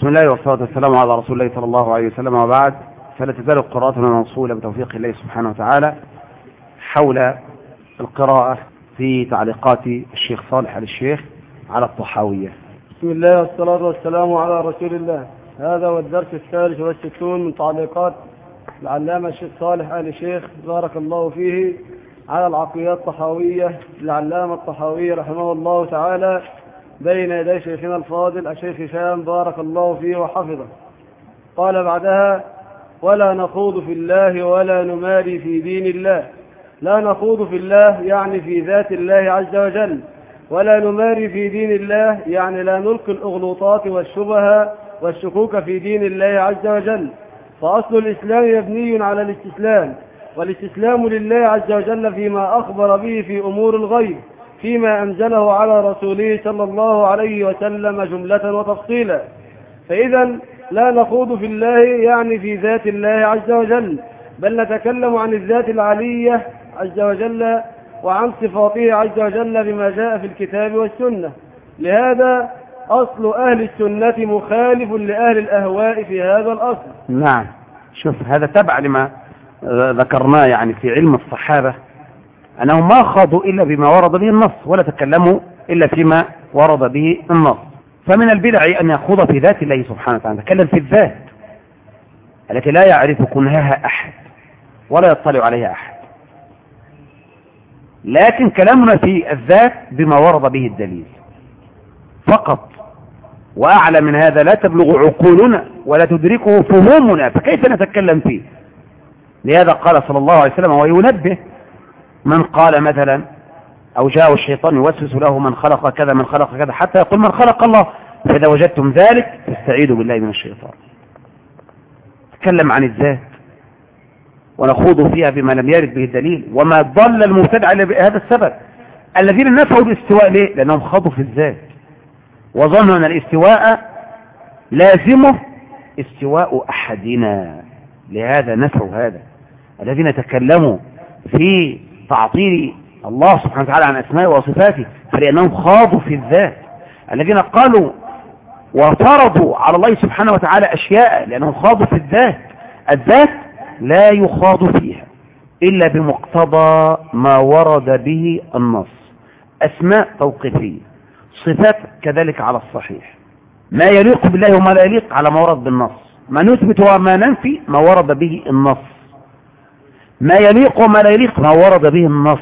بسم الله والصلاة والسلام على رسول الله صلى الله عليه وسلم، وبعد، فلا تزال قراءتنا موصولة بتوفيق الله سبحانه وتعالى حول القراءة في تعليقات الشيخ صالح آل الشيخ على الطحاوية. بسم الله والصلاة والسلام على رسول الله. هذا هو الدرس 63 من تعليقات العلامة الشيخ صالح آل الشيخ بارك الله فيه على العقيدة الطحاوية للعلامة الطحاوي رحمه الله تعالى بين يدي شيخنا الفاضل الشيخ هشام بارك الله فيه وحفظه. قال بعدها: ولا نخوض في الله ولا نماري في دين الله. لا نخوض في الله يعني في ذات الله عز وجل، ولا نماري في دين الله يعني لا نلقي الأغلوطات والشبه والشكوك في دين الله عز وجل. فأصل الإسلام مبني على الاستسلام، والاستسلام لله عز وجل فيما أخبر به في أمور الغيب، فيما أنزله على رسوله صلى الله عليه وسلم جملة وتفصيلا. فإذا لا نخوض في الله يعني في ذات الله عز وجل، بل نتكلم عن الذات العلية عز وجل وعن صفاته عز وجل بما جاء في الكتاب والسنة. لهذا أصل أهل السنة مخالف لأهل الأهواء في هذا الأصل. نعم، شوف، هذا تبع لما ذكرناه يعني في علم الصحابة، أنهم ما خاضوا إلا بما ورد به النص، ولا تكلموا إلا فيما ورد به النص. فمن البدع أن يخوض في ذات الله سبحانه وتعالى، تكلم في الذات التي لا يعرف كنهها أحد ولا يطلع عليها أحد، لكن كلامنا في الذات بما ورد به الدليل فقط، وأعلى من هذا لا تبلغ عقولنا ولا تدركه فهومنا، فكيف نتكلم فيه؟ لهذا قال صلى الله عليه وسلم وينبه من قال مثلا أو جاء الشيطان يوسوس له من خلق كذا من خلق كذا حتى يقول من خلق الله، فإذا وجدتم ذلك فاستعيذوا بالله من الشيطان. تكلم عن الذات ونخوض فيها بما لم يرد به الدليل، وما ضل المبتدع بهذا السبب. الذين نفعوا الاستواء ليه؟ لأنهم خاضوا في الذات وظنوا أن الاستواء لازمه استواء أحدنا، لهذا نفعوا هذا. الذين تكلموا في تعطيل الله سبحانه وتعالى عن أسمائه وصفاته فلأنهم خاضوا في الذات. الذين قالوا وفرضوا على الله سبحانه وتعالى أشياء لأنهم خاضوا في الذات. الذات لا يخاض فيها إلا بمقتضى ما ورد به النص. أسماء توقيفية، صفات كذلك على الصحيح، ما يليق بالله وما لا يليق على ما ورد بالنص، ما نثبت وما ننفي ما ورد به النص، ما يليق وما لا يليق ما ورد به النص،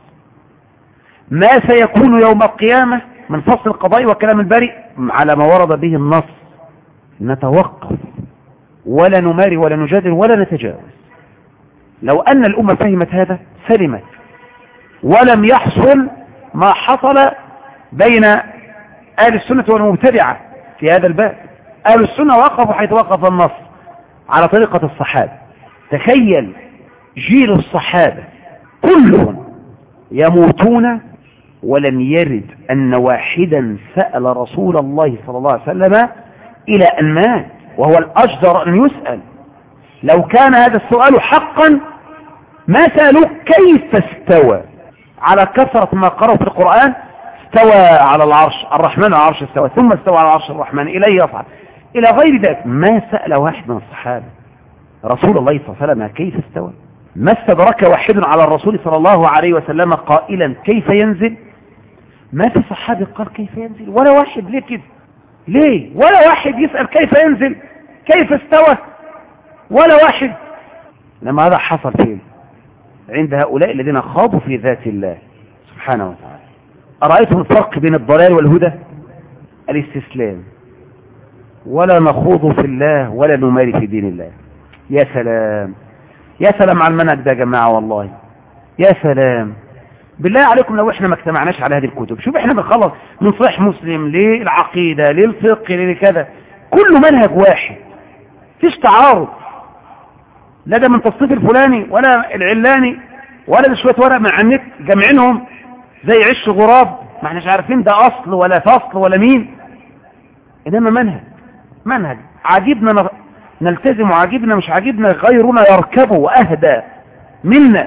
ما سيكون يوم القيامة من فصل القضاء وكلام البريء على ما ورد به النص. نتوقف ولا نماري ولا نجادل ولا نتجاوز. لو أن الأمة فهمت هذا سلمت، ولم يحصل ما حصل بين أهل السنة والمبتدعة في هذا الباب. أهل السنة وقفوا حيث وقف النص على طريقة الصحابة. تخيل جيل الصحابة كلهم يموتون ولم يرد أن واحدا سأل رسول الله صلى الله عليه وسلم إلى أن مات، وهو الأجدر أن يسأل. لو كان هذا السؤال حقا ما سألوه كيف استوى، على كثرة ما قرأوا في القرآن استوى على العرش الرحمن على العرش استوى ثم استوى على العرش الرحمن إليه يصعد إلى غير ذلك. ما سأل واحد من الصحابة رسول الله صلى الله عليه وسلم كيف استوى. ما استدرك واحد على الرسول صلى الله عليه وسلم قائلا كيف ينزل. ما في صحابي قال كيف ينزل، ولا واحد. ليه كده؟ ليه ولا واحد يسأل كيف ينزل كيف استوى؟ ولا واحد. لما هذا حصل فين؟ عند هؤلاء الذين خاضوا في ذات الله سبحانه وتعالى. أرأيتم الفرق بين الضلال والهدى؟ الاستسلام. ولا نخوض في الله ولا نماري في دين الله. يا سلام، يا سلام على المنهج ده يا جماعة، والله يا سلام. بالله عليكم لو احنا ما اجتمعناش على هذه الكتب، شوف احنا بنخلص من صحيح مسلم للعقيدة للفقه لكذا، كله منهج واحد، فيش تعارض، لا ده من تصنيف الفلاني ولا العلاني ولا ده شوية ورق من على النت جمعينهم زي عش غراب، ما احناش عارفين ده اصل ولا فصل ولا مين. انما منهج عاجبنا نلتزم، وعاجبنا مش عاجبنا غيرنا يركبه واهدى منا.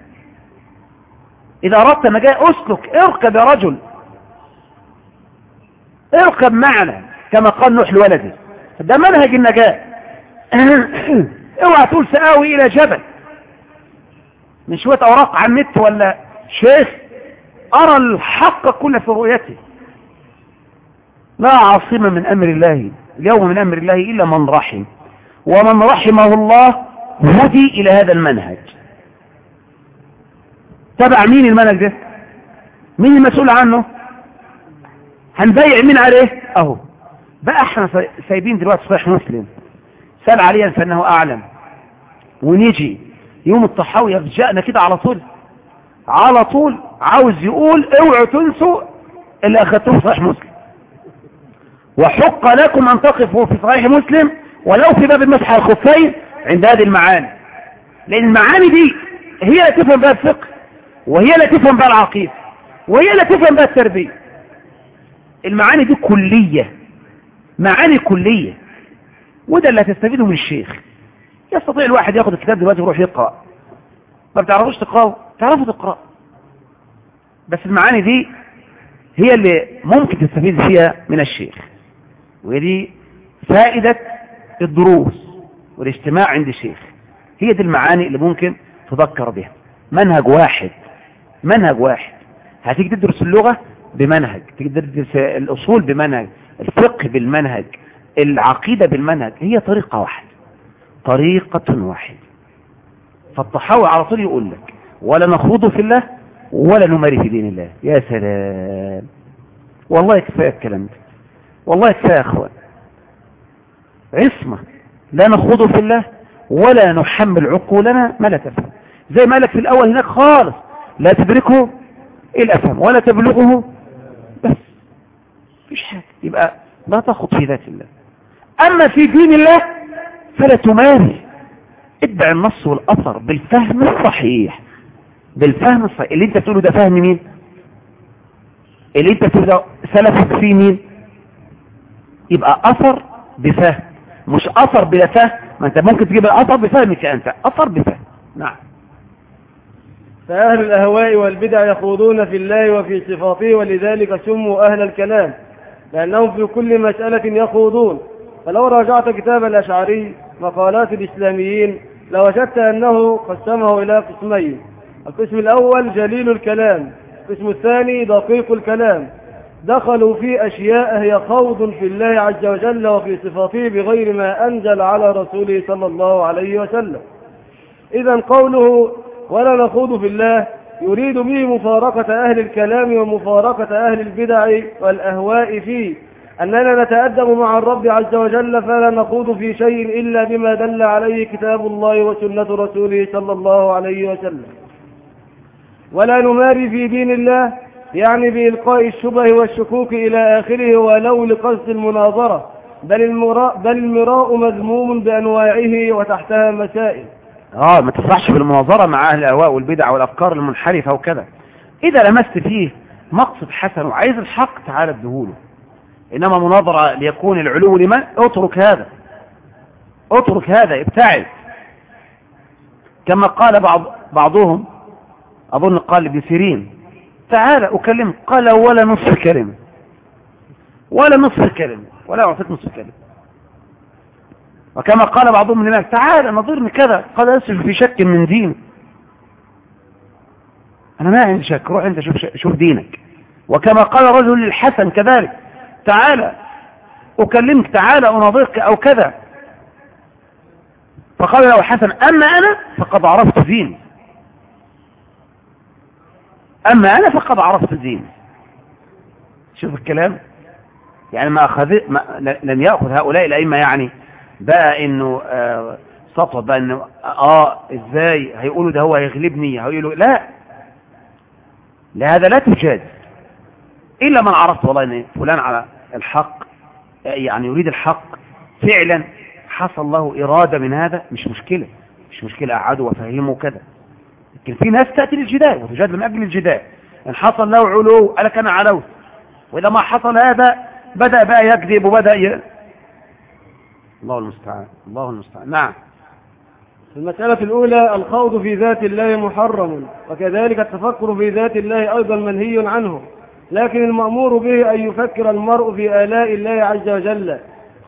إذا أردت نجاة أسلك، اركب يا رجل، اركب معنا كما قال نوح لولده ده منهج النجاة. اوعى تقول سآوي الى جبل من شوية اوراق على النت ولا شيخ، ارى الحق كل في رؤيته. لا عاصم من امر الله اليوم من امر الله الا من رحم، ومن رحمه الله هدي الى هذا المنهج. تبع مين المنهج ده؟ مين المسؤول عنه؟ هنبيع مين عليه؟ اهو بقى احنا سايبين دلوقتي صحيح مسلم سأل عليا فانه اعلم، ونيجي يوم الطحاوي يفجأنا كده على طول عاوز يقول اوعوا تنسوا اللي اخذتوه في صحيح مسلم، وحق لكم ان تقفوا في صحيح مسلم ولو في باب المسح على الخفين عند هذه المعاني، لان المعاني دي هي اللي تفهم بها الفقه، وهي اللي تفهم بها العقيدة، وهي اللي تفهم بها التربية. المعاني دي كلية، معاني كلية، وده اللي هتستفيده من الشيخ. يستطيع الواحد ياخد الكتاب دلوقتي ويروح يقرأ، ما بتعرفوش تقرأوا، تعرفوا تقرأ، بس المعاني دي هي اللي ممكن تستفيد فيها من الشيخ، ودي فائدة الدروس والاجتماع عند الشيخ. هي دي المعاني اللي ممكن تذكر بها. منهج واحد هتيجي تدرس اللغة بمنهج، تيجي تدرس الأصول بمنهج، الفقه بالمنهج، العقيدة بالمنهج، هي طريقة واحدة. فالطحاوي على طول يقول لك ولا نخوض في الله ولا نماري في دين الله. يا سلام، والله كفاية الكلام ده، والله كفاية يا اخوان. عصمة، لا نخوض في الله ولا نحمل عقولنا ما لا تفهم، زي ما قالك في الاول هناك خالص، لا تدركه الافهم ولا تبلغه، بس مفيش حاجة. يبقى لا تخوض في ذات الله. اما في دين الله فلا تماري، اتبع النص والاثر بالفهم الصحيح. اللي انت بتقوله ده فهم مين؟ اللي انت بتقوله ده سلفك فيه مين؟ يبقى اثر بفهم، مش اثر بلا فهم. ما انت ممكن تجيب الاثر بفهمك انت، اثر بفهم. نعم. فأهل الأهواء والبدع يخوضون في الله وفي صفاته، ولذلك سموا أهل الكلام، لأنهم في كل مسألة يخوضون. فلو راجعت كتاب الأشعري مقالات الإسلاميين لوجدت أنه قسمه إلى قسمين: القسم الأول جليل الكلام، القسم الثاني دقيق الكلام. دخلوا في أشياء هي خوض في الله عز وجل وفي صفاته بغير ما أنزل على رسوله صلى الله عليه وسلم. إذن قوله ولا نخوض في الله يريد به مفارقة أهل الكلام ومفارقة أهل البدع والأهواء فيه، أننا نتأدب مع الرب عز وجل فلا نخوض في شيء إلا بما دل عليه كتاب الله وسنة رسوله صلى الله عليه وسلم. ولا نماري في دين الله يعني بإلقاء الشبه والشكوك إلى آخره ولو لقصد المناظرة، بل المراء مذموم بأنواعه وتحتها مسائل. ما تفرحش بالمناظرة مع أهل الأهواء والبدع والأفكار المنحرفة وكذا. إذا لمست فيه مقصد حسن وعايز الحق تعالى ادهوله، إنما مناظرة ليكون العلو لمن؟ اترك هذا، ابتعد. كما قال بعضهم، أظن قال ابن سيرين: تعالى أكلمك، قال ولا نصف كلمة، ولا أعطيك نصف كلمة. وكما قال بعضهم من هناك: تعالى نظرني كذا، قال أسف في شك من دين. أنا ما عندي شك، روح أنت شوف دينك. وكما قال رجل للحسن كذلك: تعالى أكلمك، تعالى أناظرك أو كذا. فقال له الحسن: أما أنا فقد عرفت ديني، شوف الكلام. يعني لم يأخذ هؤلاء الأئمة يعني بقى إنه سطوة بقى إنه إزاي هيقولوا ده هو هيغلبني، هيقولوا لا، لهذا لا تجاد إلا من عرفت والله إن فلان على الحق، يعني يريد الحق فعلا، حصل له إرادة من هذا، مش مشكلة أعاده وفهمه كذا. لكن في ناس تأتي للجدال وتجادل من أجل الجدال، إن حصل له علو قالك أنا علوت، وإذا ما حصل هذا بدأ بقى يكذب وبدأ الله المستعان. نعم. المسألة الأولى: الخوض في ذات الله محرم، وكذلك التفكر في ذات الله أيضا منهي عنه، لكن المأمور به أن يفكر المرء في آلاء الله عز وجل،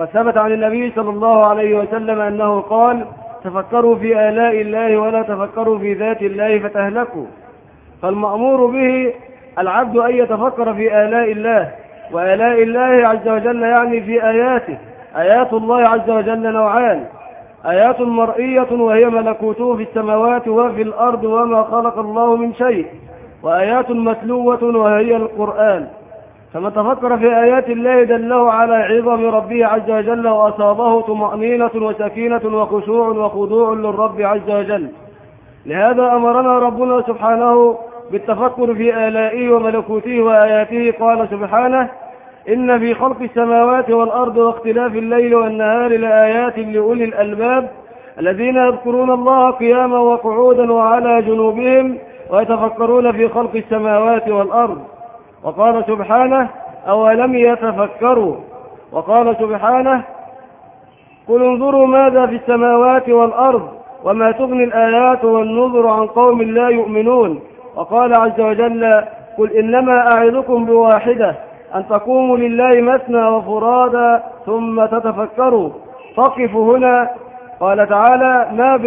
فثبت عن النبي صلى الله عليه وسلم أنه قال: تفكروا في آلاء الله ولا تفكروا في ذات الله فتهلكوا. فالمأمور به العبد أن يتفكر في آلاء الله، وآلاء الله عز وجل يعني في آياته. آيات الله عز وجل نوعان: آيات مرئية وهي ملكوته في السماوات وفي الأرض وما خلق الله من شيء، وآيات متلوة وهي القرآن. فمن تفكر في آيات الله دله على عظم ربه عز وجل، وأصابه طمأنينة وسكينة وخشوع وخضوع للرب عز وجل. لهذا أمرنا ربنا سبحانه بالتفكر في آلائه وملكوته وآياته. قال سبحانه: إن في خلق السماوات والأرض واختلاف الليل والنهار لآيات لأولي الألباب الذين يذكرون الله قياما وقعودا وعلى جنوبهم ويتفكرون في خلق السماوات والأرض. وقال سبحانه: أولم يتفكروا. وقال سبحانه: قل انظروا ماذا في السماوات والأرض وما تغني الآيات والنذر عن قوم لا يؤمنون. وقال عز وجل: قل إنما أعظكم بواحدة أن تقوموا لله مثنى وفرادا ثم تتفكروا. فقفوا هنا. قال تعالى: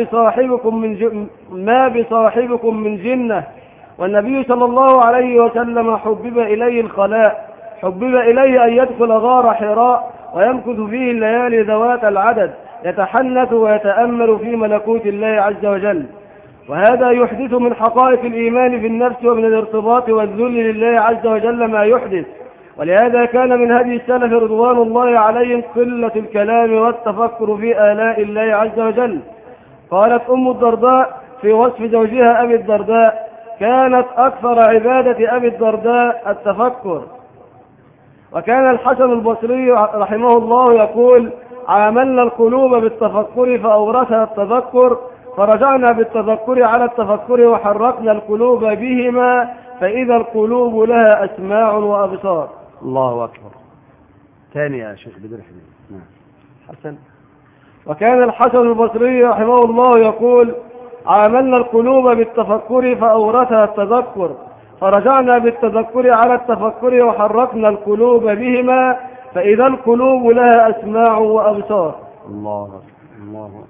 ما بصاحبكم من جنة. والنبي صلى الله عليه وسلم حبب إليه الخلاء، حبب إليه أن يدخل غار حراء ويمكث فيه الليالي ذوات العدد، يتحنث ويتأمل في ملكوت الله عز وجل. وهذا يحدث من حقائق الإيمان في النفس ومن الارتباط والذل لله عز وجل ما يحدث. ولهذا كان من هدي السلف رضوان الله عليهم قلة الكلام والتفكر في آلاء الله عز وجل. قالت أم الدرداء في وصف زوجها أبي الدرداء: كانت أكثر عبادة أبي الدرداء التفكر. وكان الحسن البصري رحمه الله يقول: عاملنا القلوب بالتفكر فأورثها التذكر، فرجعنا بالتذكر على التفكر وحركنا القلوب بهما، فإذا القلوب لها أسماع وأبصار. الله أكبر. ثاني يا شيخ بدر حبيب. حسن. وكان الحسن البصري رحمه الله يقول: عاملنا القلوب بالتفكر فأورثها التذكر، فرجعنا بالتذكر على التفكر وحركنا القلوب بهما، فإذا القلوب لها أسماع وأبصار. الله أكبر. الله أكبر.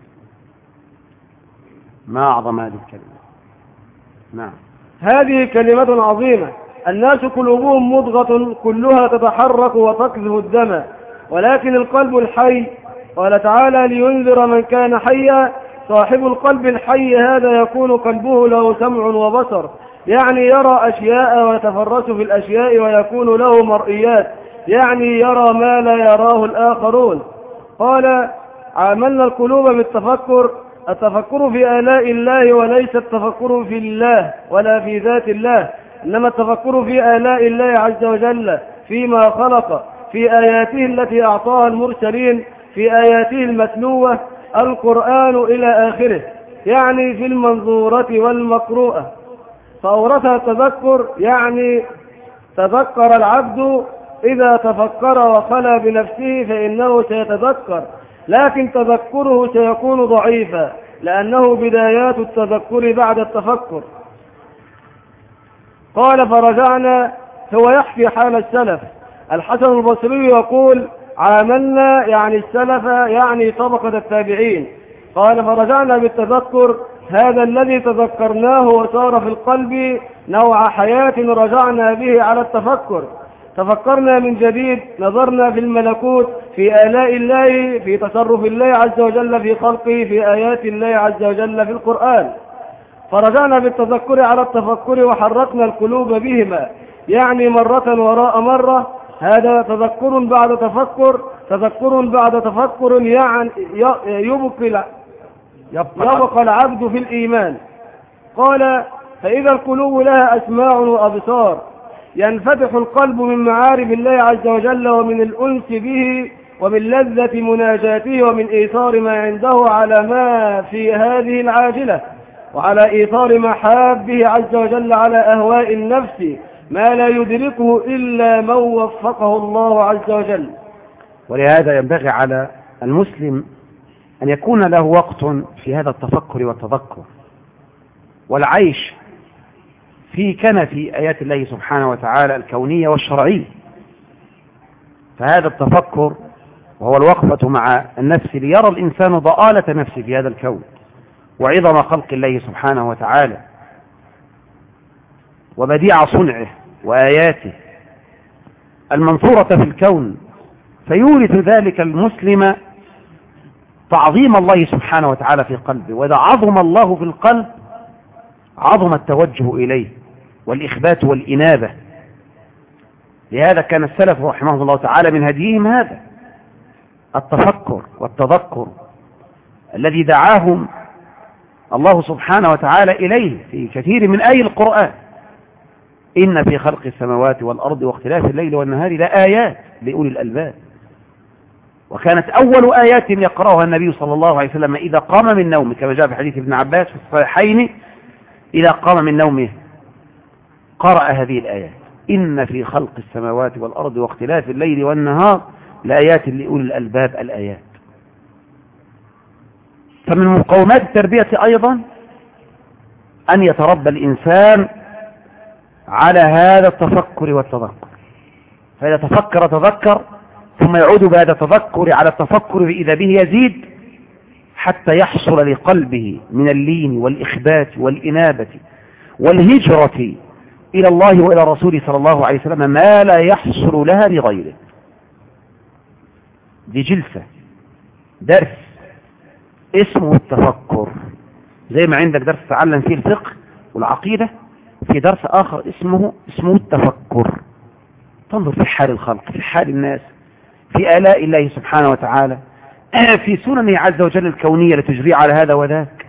ما أعظم هذه الكلمة. نعم. هذه كلمة عظيمة. الناس قلوبهم مضغة كلها تتحرك وتقذف الدم، ولكن القلب الحي. قال تعالى: لينذر من كان حيا. صاحب القلب الحي هذا يكون قلبه له سمع وبصر، يعني يرى أشياء ويتفرس في الأشياء، ويكون له مرئيات، يعني يرى ما لا يراه الآخرون. قال: عاملنا القلوب بالتفكر. التفكر في آلاء الله وليس التفكر في الله ولا في ذات الله، إنما التفكر في آلاء الله عز وجل، فيما خلق، في آياته التي أعطاها المرسلين، في آياته المتلوة القرآن إلى آخره، يعني في المنظورة والمقروءة. فأورثها التذكر، يعني تذكر العبد إذا تفكر وخلى بنفسه فإنه سيتذكر، لكن تذكره سيكون ضعيفا لأنه بدايات التذكر بعد التفكر. قال: فرجعنا. هو يحكي حال السلف. الحسن البصري يقول: عاملنا يعني السلف، يعني طبقة التابعين. قال: فرجعنا بالتذكر، هذا الذي تذكرناه وصار في القلب نوع حياة رجعنا به على التفكر. تفكرنا من جديد، نظرنا في الملكوت، في آلاء الله، في تصرف الله عز وجل في خلقه، في آيات الله عز وجل في القرآن. فرجعنا بالتذكر على التفكر وحركنا القلوب بهما، يعني مرة وراء مرة. هذا تذكر بعد تفكر، تذكر بعد تفكر، يعني يبقى العبد في الإيمان. قال: فإذا القلوب لها أسماع وأبصار، ينفتح القلب من معارف الله عز وجل ومن الأنس به ومن لذة مناجاته ومن إيثار ما عنده على ما في هذه العاجلة، وعلى إيثار محابه عز وجل على أهواء النفس، ما لا يدركه إلا من وفقه الله عز وجل. ولهذا ينبغي على المسلم أن يكون له وقت في هذا التفكر والتذكر والعيش في كنف آيات الله سبحانه وتعالى الكونية والشرعية. فهذا التفكر وهو الوقفة مع النفس ليرى الإنسان ضآلة نفسه في هذا الكون وعظم خلق الله سبحانه وتعالى وبديع صنعه وآياته المنثورة في الكون، فيورث ذلك المسلم تعظيم الله سبحانه وتعالى في قلبه. وإذا عظم الله في القلب عظم التوجه إليه والإخبات والإنابة. لهذا كان السلف رحمه الله تعالى من هديهم هذا التفكر والتذكر الذي دعاهم الله سبحانه وتعالى إليه في كثير من آي القرآن. إن في خلق السماوات والأرض واختلاف الليل والنهار لآيات لأولي الألباب. وكانت أول آيات يقرأها النبي صلى الله عليه وسلم إذا قام من نومه، كما جاء في حديث ابن عباس في الصحيحين، إذا قام من نومه قرأ هذه الآيات: إن في خلق السماوات والأرض واختلاف الليل والنهار لآيات لأولي الألباب. الآيات. فمن مقومات التربية أيضا أن يتربى الإنسان على هذا التفكر والتذكر، فإذا تفكر تذكر ثم يعود بعد التذكر على التفكر إذا به يزيد حتى يحصل لقلبه من اللين والإخبات والإنابة والهجرة إلى الله وإلى رسوله صلى الله عليه وسلم ما لا يحصل لها لغيره. دي جلسة درس اسمه التفكر، زي ما عندك درس تعلم فيه الفقه والعقيدة، في درس آخر اسمه التفكر. تنظر في حال الخلق، في حال الناس، في آلاء الله سبحانه وتعالى، في سننه عز وجل الكونية لتجري على هذا وذاك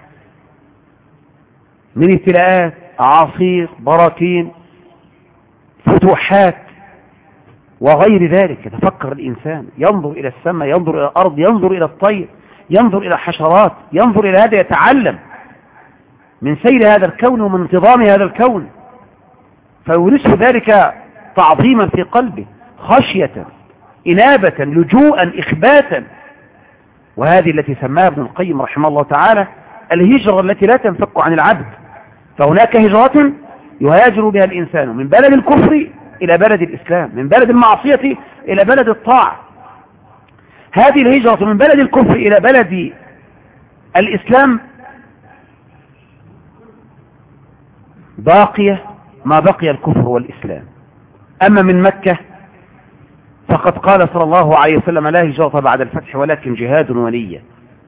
من ابتلاءات، أعاصير، براكين، فتوحات وغير ذلك. يتفكر الإنسان، ينظر إلى السماء، ينظر إلى الأرض، ينظر إلى الطير، ينظر إلى الحشرات، ينظر إلى هذا، يتعلم من سير هذا الكون ومن انتظام هذا الكون، فيورثه ذلك تعظيما في قلبه، خشية، إنابة، لجوءا، إخباتا. وهذه التي سماها ابن القيم رحمه الله تعالى الهجرة التي لا تنفك عن العبد. فهناك هجرة يهاجر بها الإنسان من بلد الكفر إلى بلد الإسلام، من بلد المعصية إلى بلد الطاعة. هذه الهجرة من بلد الكفر إلى بلد الإسلام باقية ما بقي الكفر والإسلام. أما من مكة فقد قال صلى الله عليه وسلم: لا هجرة بعد الفتح ولكن جهاد ونية.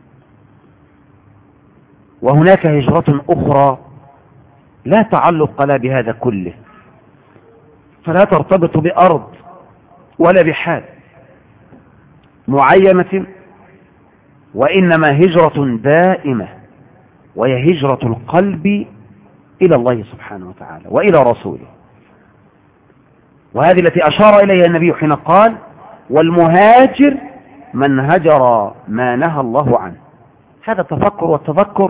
وهناك هجرة أخرى لا تعلق لا بهذا كله، فلا ترتبط بأرض ولا بحال معينة، وإنما هجرة دائمة، وهي هجرة القلب إلى الله سبحانه وتعالى وإلى رسوله. وهذه التي أشار إليها النبي حين قال: والمهاجر من هجر ما نهى الله عنه. هذا التفكر والتذكر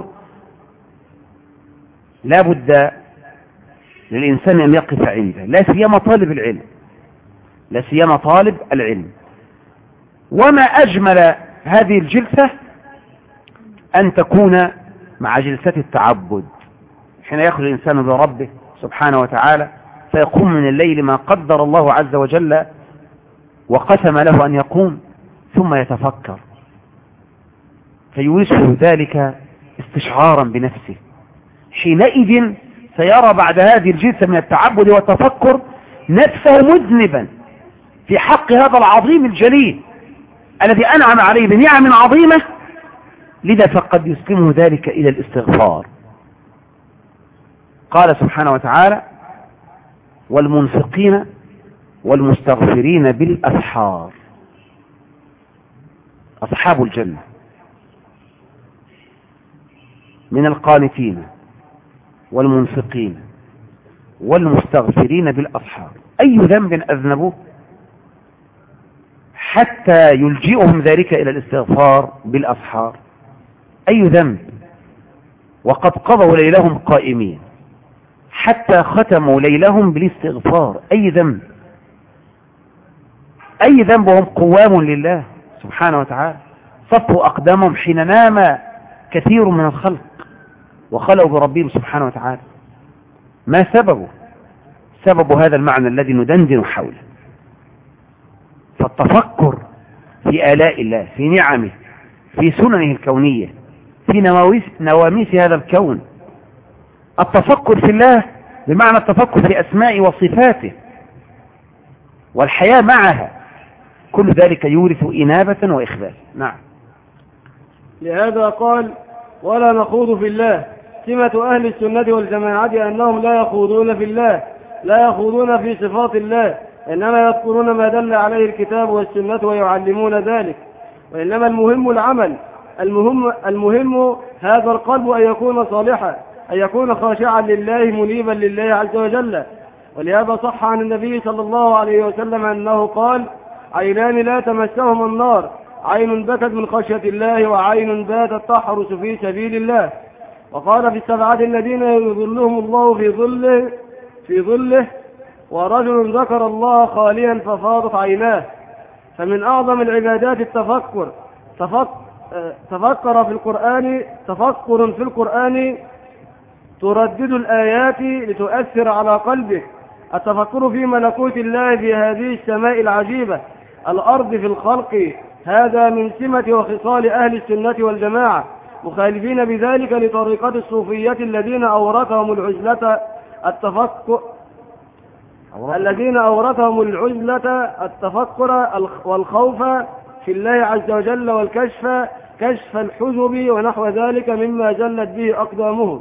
لا بد للإنسان أن يقف عنده، لا سيما طالب العلم، لا سيما طالب العلم. وما أجمل هذه الجلسة أن تكون مع جلسة التعبد، حين يخرج الإنسان بربه سبحانه وتعالى فيقوم من الليل ما قدر الله عز وجل وقسم له أن يقوم، ثم يتفكر فيورثه ذلك استشعارا بنفسه. حينئذ سيرى بعد هذه الجلسة من التعبد والتفكر نفسه مذنبا في حق هذا العظيم الجليل الذي أنعم عليه بنعم عظيمة، لذا فقد يسلمه ذلك إلى الاستغفار. قال سبحانه وتعالى: والمنفقين والمستغفرين بالأسحار. أصحاب الجنة من القانتين والمنفقين والمستغفرين بالأسحار. أي ذنب أذنبوه حتى يلجئهم ذلك إلى الاستغفار بالأسحار؟ أي ذنب؟ وقد قضوا ليلهم قائمين حتى ختموا ليلهم بالاستغفار. أي ذنب؟ أي ذنب وهم قوام لله سبحانه وتعالى، صفوا أقدامهم حين نام كثير من الخلق وخلوا بربهم سبحانه وتعالى. ما سببه؟ سبب هذا المعنى الذي ندندن حوله. فالتفكر في آلاء الله، في نعمه، في سننه الكونية، في نواميس هذا الكون. التفكر في الله بمعنى التفكر في أسماء وصفاته والحياة معها، كل ذلك يورث إنابة وإخبات. نعم. لهذا قال: ولا نخوض في الله. سمة أهل السنة والجماعة أنهم لا يخوضون في الله، لا يخوضون في صفات الله، إنما يذكرون ما دل عليه الكتاب والسنة ويعلمون ذلك. وإنما المهم العمل، المهم هذا القلب أن يكون صالحا، أن يكون خاشعا لله منيبا لله عز وجل. ولهذا صح عن النبي صلى الله عليه وسلم أنه قال: عينان لا تمسهما النار، عين بكت من خشية الله وعين باتت تحرس في سبيل الله. وقال: في السبعة الذين يظلهم الله في ظله ورجل ذكر الله خاليا ففاضت عيناه. فمن أعظم العبادات التفكر. تفكر في القرآن تردد الآيات لتؤثر على قلبك. التفكر في ملكوت الله في هذه السماء العجيبة، الأرض في الخلق، هذا من سمة وخصال أهل السنة والجماعة، مخالفين بذلك لطريقة الصوفية الذين أورثهم العزلة التفكر والخوف في الله عز وجل والكشف، كشف الحجب ونحو ذلك مما جلت به أقدامهم.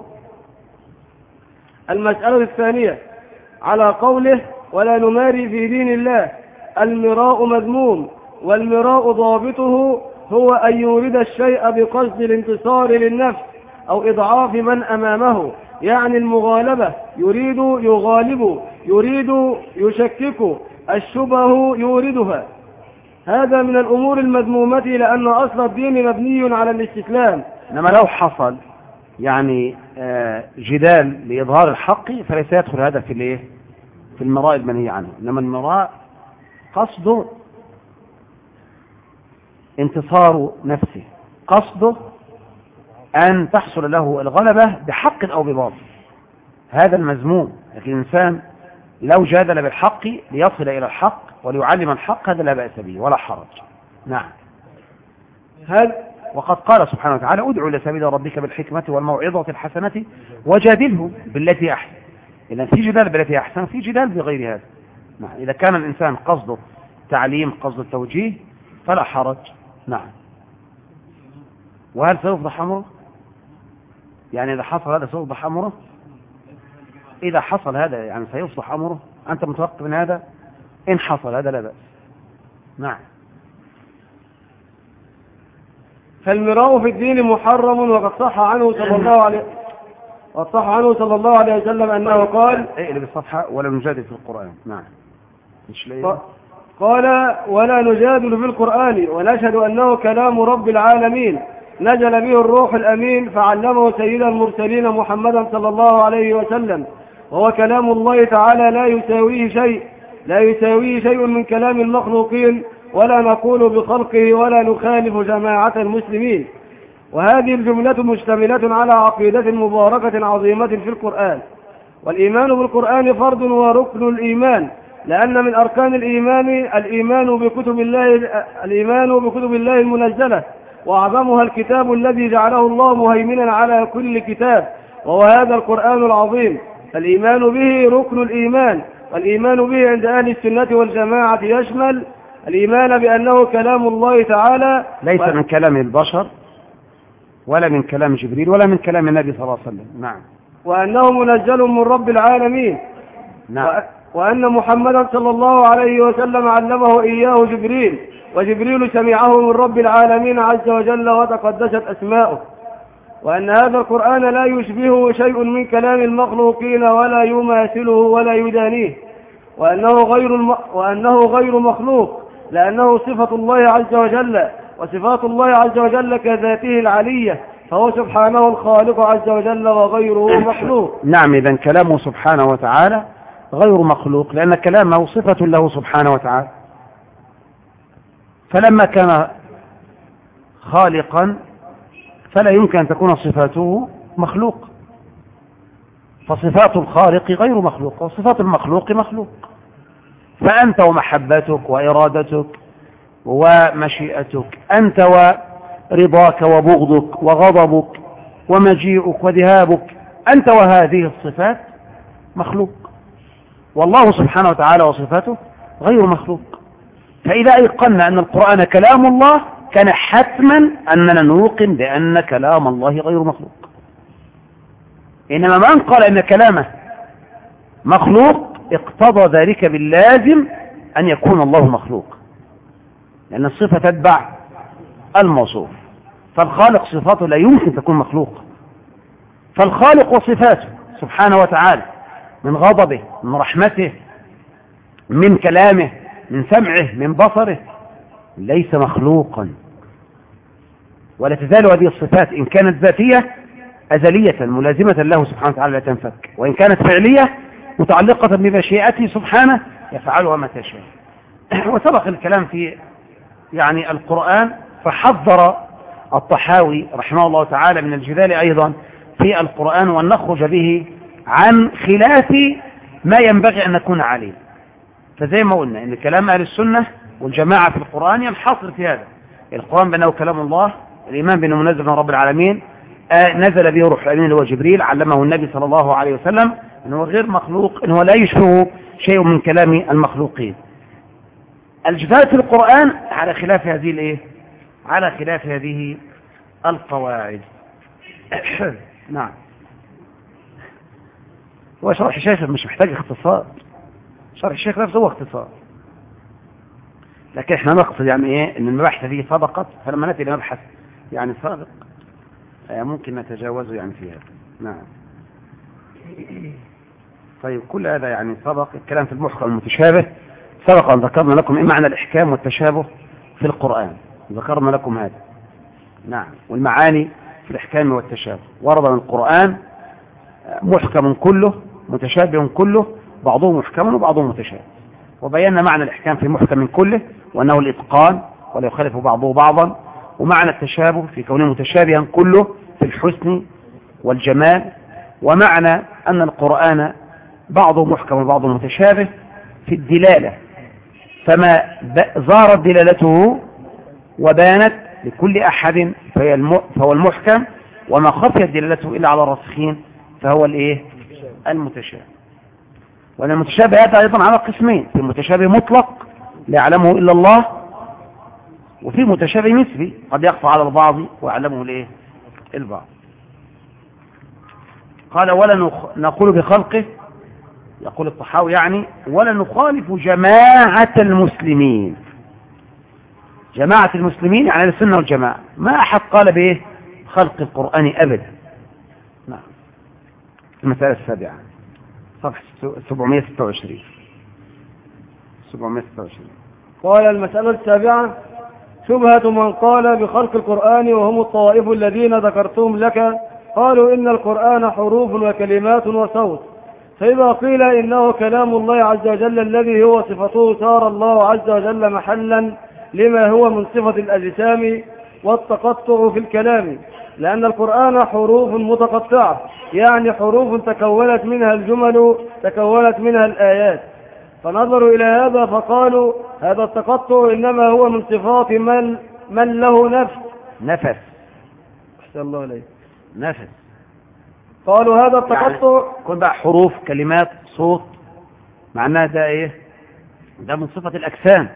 المسألة الثانية على قوله: ولا نماري في دين الله. المراء مذموم، والمراء ضابطه هو أن يورد الشيء بقصد الانتصار للنفس أو إضعاف من أمامه، يعني المغالبة، يريد يغالب، يريد يشكك، الشبه يوردها. هذا من الأمور المذمومة لأن أصل الدين مبني على الاستسلام. إنما لو حصل يعني جدال لإظهار الحق فليس يدخل هذا في المراء المنهي عنه. إنما المراء قصده انتصار نفسه، قصده أن تحصل له الغلبة بحق أو بباطل، هذا المذموم. لكن الإنسان لو جادل بالحق ليصل إلى الحق وليعلم الحق هذا لا بأس به ولا حرج. نعم. وقد قال سبحانه وتعالى: ادعو إلى سبيل ربك بالحكمة والموعظة الحسنة وجادلهم بالتي أحسن. إذا في جدال بالتي أحسن، في جدال بغير هذا. نعم. إذا كان الإنسان قصده تعليم، قصد التوجيه، فلا حرج. نعم. وهل سيفضح أمره؟ يعني إذا حصل هذا سيفضح أمره؟ إذا حصل هذا يعني سيفضح أمره؟ أنت متوقف من هذا؟ إن حصل هذا لا بأس. نعم. فالمراء في الدين محرم، وقد صح عنه صلى الله عليه وسلم أنه قال: اقلب الصفحة: ولا نجادل في القرآن. نعم. قال: ولا نجادل في القرآن ونشهد أنه كلام رب العالمين نزل به الروح الأمين فعلمه سيد المرسلين محمدا صلى الله عليه وسلم، وهو كلام الله تعالى لا يساويه شيء من كلام المخلوقين، ولا نقول بخلقه ولا نخالف جماعة المسلمين. وهذه الجملة مشتملة على عقيدة مباركة عظيمة في القرآن. والإيمان بالقرآن فرض وركن الإيمان، لأن من أركان الإيمان الإيمان بكتب الله المنزلة، وأعظمها الكتاب الذي جعله الله مهيمنا على كل كتاب، وهو هذا القرآن العظيم. الإيمان به ركن الإيمان، والإيمان به عند أهل السنة والجماعة يشمل الإيمان بأنه كلام الله تعالى، ليس من كلام البشر ولا من كلام جبريل ولا من كلام النبي صلى الله عليه وسلم. نعم. وأنه منزل من رب العالمين. نعم. وأن محمدا صلى الله عليه وسلم علمه إياه جبريل، وجبريل سمعه من رب العالمين عز وجل وتقدست أسماؤه. وأن هذا القرآن لا يشبهه شيء من كلام المخلوقين ولا يماثله ولا يدانيه، وأنه غير مخلوق، لأنه صفة الله عز وجل، وصفات الله عز وجل كذاته العلية، فهو سبحانه الخالق عز وجل وغيره مخلوق. نعم. إذن كلامه سبحانه وتعالى غير مخلوق، لأن كلامه صفة له سبحانه وتعالى. فلما كان خالقا فلا يمكن أن تكون صفاته مخلوق، فصفات الخالق غير مخلوق وصفات المخلوق مخلوق. فأنت ومحبتك وإرادتك ومشيئتك، أنت ورضاك وبغضك وغضبك ومجيئك وذهابك، أنت وهذه الصفات مخلوق، والله سبحانه وتعالى وصفاته غير مخلوق. فإذا أيقنا أن القرآن كلام الله كان حتما أننا نوقن بأن كلام الله غير مخلوق. إنما من قال أن كلامه مخلوق اقتضى ذلك باللازم أن يكون الله مخلوق، لأن الصفة تتبع الموصوف، فالخالق صفاته لا يمكن تكون مخلوق. فالخالق وصفاته سبحانه وتعالى من غضبه، من رحمته، من كلامه، من سمعه، من بصره، ليس مخلوقا. ولا تزال هذه الصفات إن كانت ذاتية أزلية ملازمة له سبحانه وتعالى لا تنفك، وإن كانت فعلية متعلقة بمشيئته سبحانه يفعلها متى شاء. وسبق الكلام في القرآن، فحذر الطحاوي رحمه الله تعالى من الجدال أيضا في القرآن، وأن نخرج به عن خلاف ما ينبغي أن نكون عليه. فزي ما قلنا إن كلام أهل السنة والجماعة في القرآن ينحصر في هذا: القرآن بأنه كلام الله، الإيمان بأنه منزل من رب العالمين، نزل به روح الأمين اللي هو جبريل، علمه النبي صلى الله عليه وسلم، أنه غير مخلوق، أنه لا يشبه شيء من كلام المخلوقين. الجدال في القرآن على خلاف هذه على خلاف هذه القواعد. نعم. هو شرح الشيخ مش محتاج اختصار، شرح الشيخ نفسه هو اختصار، لكن احنا نقصد ان المباحث هذه سبقت، فلما نأتي لمبحث سابق ممكن نتجاوزه في هذا. نعم. طيب، كل هذا سبق الكلام في المحكم المتشابه، سبق أن ذكرنا لكم معنى الإحكام والتشابه في القرآن، ذكرنا لكم هذا. نعم. والمعاني في الإحكام والتشابه ورد من القرآن محكم كله، متشابه كله، بعضه محكم وبعضه متشابه، وبينا معنى الإحكام في محكم كله وأنه الإتقان ولا يخالف بعضه بعضا، ومعنى التشابه في كونه متشابها كله في الحسن والجمال، ومعنى أن القرآن بعضه محكم وبعضه متشابه في الدلالة، فما ظهرت دلالته وبانت لكل أحد فهو المحكم، وما خفيت دلالته إلا على الراسخين فهو المتشابه. وأن المتشابه هذا أيضا على قسمين: في متشابه مطلق لا يعلمه إلا الله، وفي متشابه نسبي قد يخفى على البعض ويعلمه البعض. قال: ولا نقول بخلقه، يقول الطحاوي ولا نخالف جماعة المسلمين. جماعة المسلمين السنة والجماعة، ما أحد قال خلق القرآن أبدا. نعم. المسألة السابعة، صفحة 726. قال: المسألة السابعة: شبهة من قال بخلق القرآن، وهم الطوائف الذين ذكرتهم لك، قالوا إن القرآن حروف وكلمات وصوت، فإذا قيل إنه كلام الله عز وجل الذي هو صفته، صار الله عز وجل محلا لما هو من صفة الأجسام والتقطع في الكلام، لأن القرآن حروف متقطعة، حروف تكونت منها الجمل، تكونت منها الآيات. فنظروا إلى هذا فقالوا هذا التقطع إنما هو من صفات من له نفس. أحسن الله عليك. نفس. قالوا هذا التقطع كل بقى حروف، كلمات، صوت، معناه ده ده من صفة الأجسام،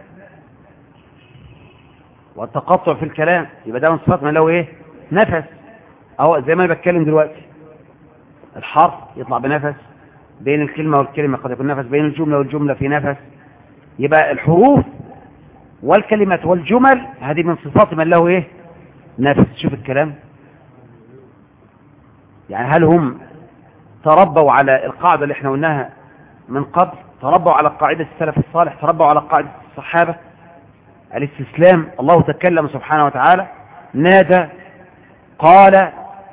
والتقطع في الكلام يبقى ده من صفات من له نفس. أهو زي ما أنا بتكلم دلوقتي، الحرف يطلع بنفس، بين الكلمة والكلمة قد يكون نفس، بين الجملة والجملة في نفس. يبقى الحروف والكلمات والجمل هذه من صفات من له نفس. شوف الكلام، هل هم تربوا على القاعدة اللي احنا قلناها من قبل؟ تربوا على قاعدة السلف الصالح، تربوا على قاعدة الصحابة، الاستسلام. الله تكلم سبحانه وتعالى، نادى، قال: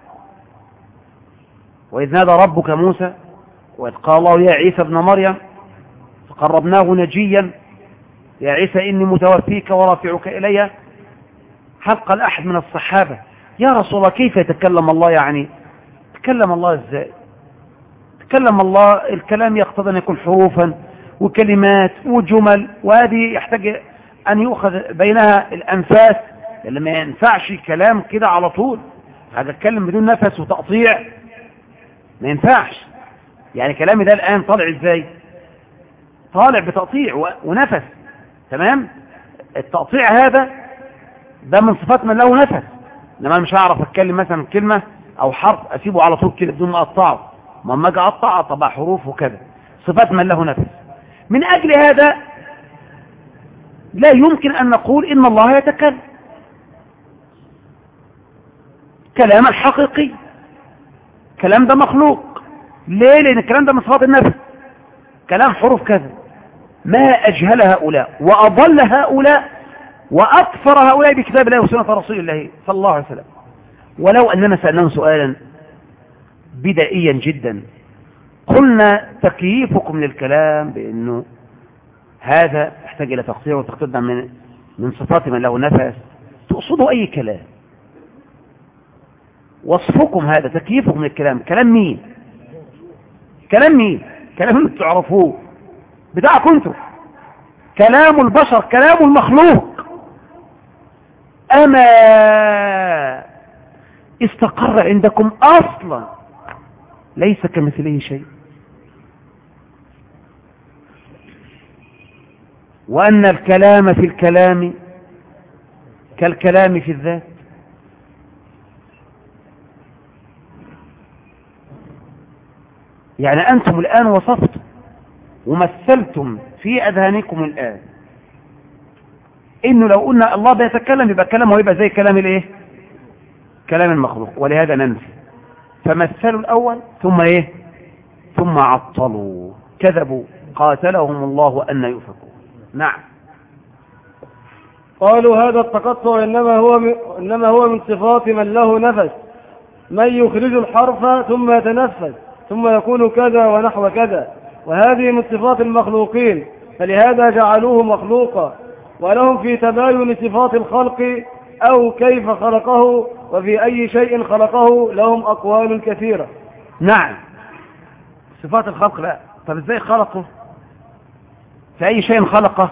وإذ نادى ربك موسى وإذ قال الله يا عيسى ابن مريم فقربناه نجيا يا عيسى إني متوفيك ورافعك إلي. هل قال أحد من الصحابة يا رسول الله كيف يتكلم الله؟ تكلم الله ازاي؟ تكلم الله، الكلام يقتضي أن يكون حروفا وكلمات وجمل، وهذه يحتاج أن يؤخذ بينها الأنفاس، اللي ما ينفعش كلام كده على طول. هذا اتكلم بدون نفس وتقطيع ما ينفعش. يعني كلامي ده الآن طالع ازاي؟ طالع بتقطيع ونفس. تمام؟ التقطيع هذا ده من صفات من له نفس. انما مش هعرف اتكلم مثلا كلمة او حرف اسيبه على طول كده بدون ما اقطعه. ما اجي اقطع طبع حروف وكذا. صفات من له نفس. من اجل هذا لا يمكن ان نقول ان الله يتكلم كلاما حقيقي. كلام ده مخلوق. ليه؟ لان الكلام ده من صفات النفس. كلام حروف كذا. ما اجهل هؤلاء واضل هؤلاء واكثر هؤلاء بكتاب الله وسنة رسول الله صلى الله عليه وسلم. ولو اننا سألناهم سؤالا بدائيا جدا، قلنا تكييفكم للكلام بانه هذا يحتاج الى تقصير وتقصير من صفات من له نفس، تقصدوا اي كلام؟ وصفكم هذا تكييفكم للكلام كلام مين؟ كلام مين؟ كلام اللي تعرفوه بتاعكم انتم. كلام البشر، كلام المخلوق. اما استقر عندكم اصلا ليس كمثله شيء، وان الكلام في الكلام كالكلام في الذات. يعني أنتم الآن وصفتم ومثلتم في أذهانكم الآن إنه لو قلنا الله بيتكلم يبقى كلامه ويبقى زي كلام الإيه؟ كلام المخلوق. ولهذا ننفي. فمثلوا الأول ثم إيه؟ ثم عطلوا، كذبوا، قاتلهم الله أن يؤفكون. نعم. قالوا هذا التقطع إنما هو من صفات من له نفس، من يخرج الحرف ثم يتنفس ثم يكون كذا ونحو كذا، وهذه من صفات المخلوقين، فلهذا جعلوه مخلوقا. ولهم في تباين صفات الخلق أو كيف خلقه وفي أي شيء خلقه لهم أقوال كثيرة. نعم. صفات الخلق لا. طب ازاي خلقه؟ في أي شيء خلقه؟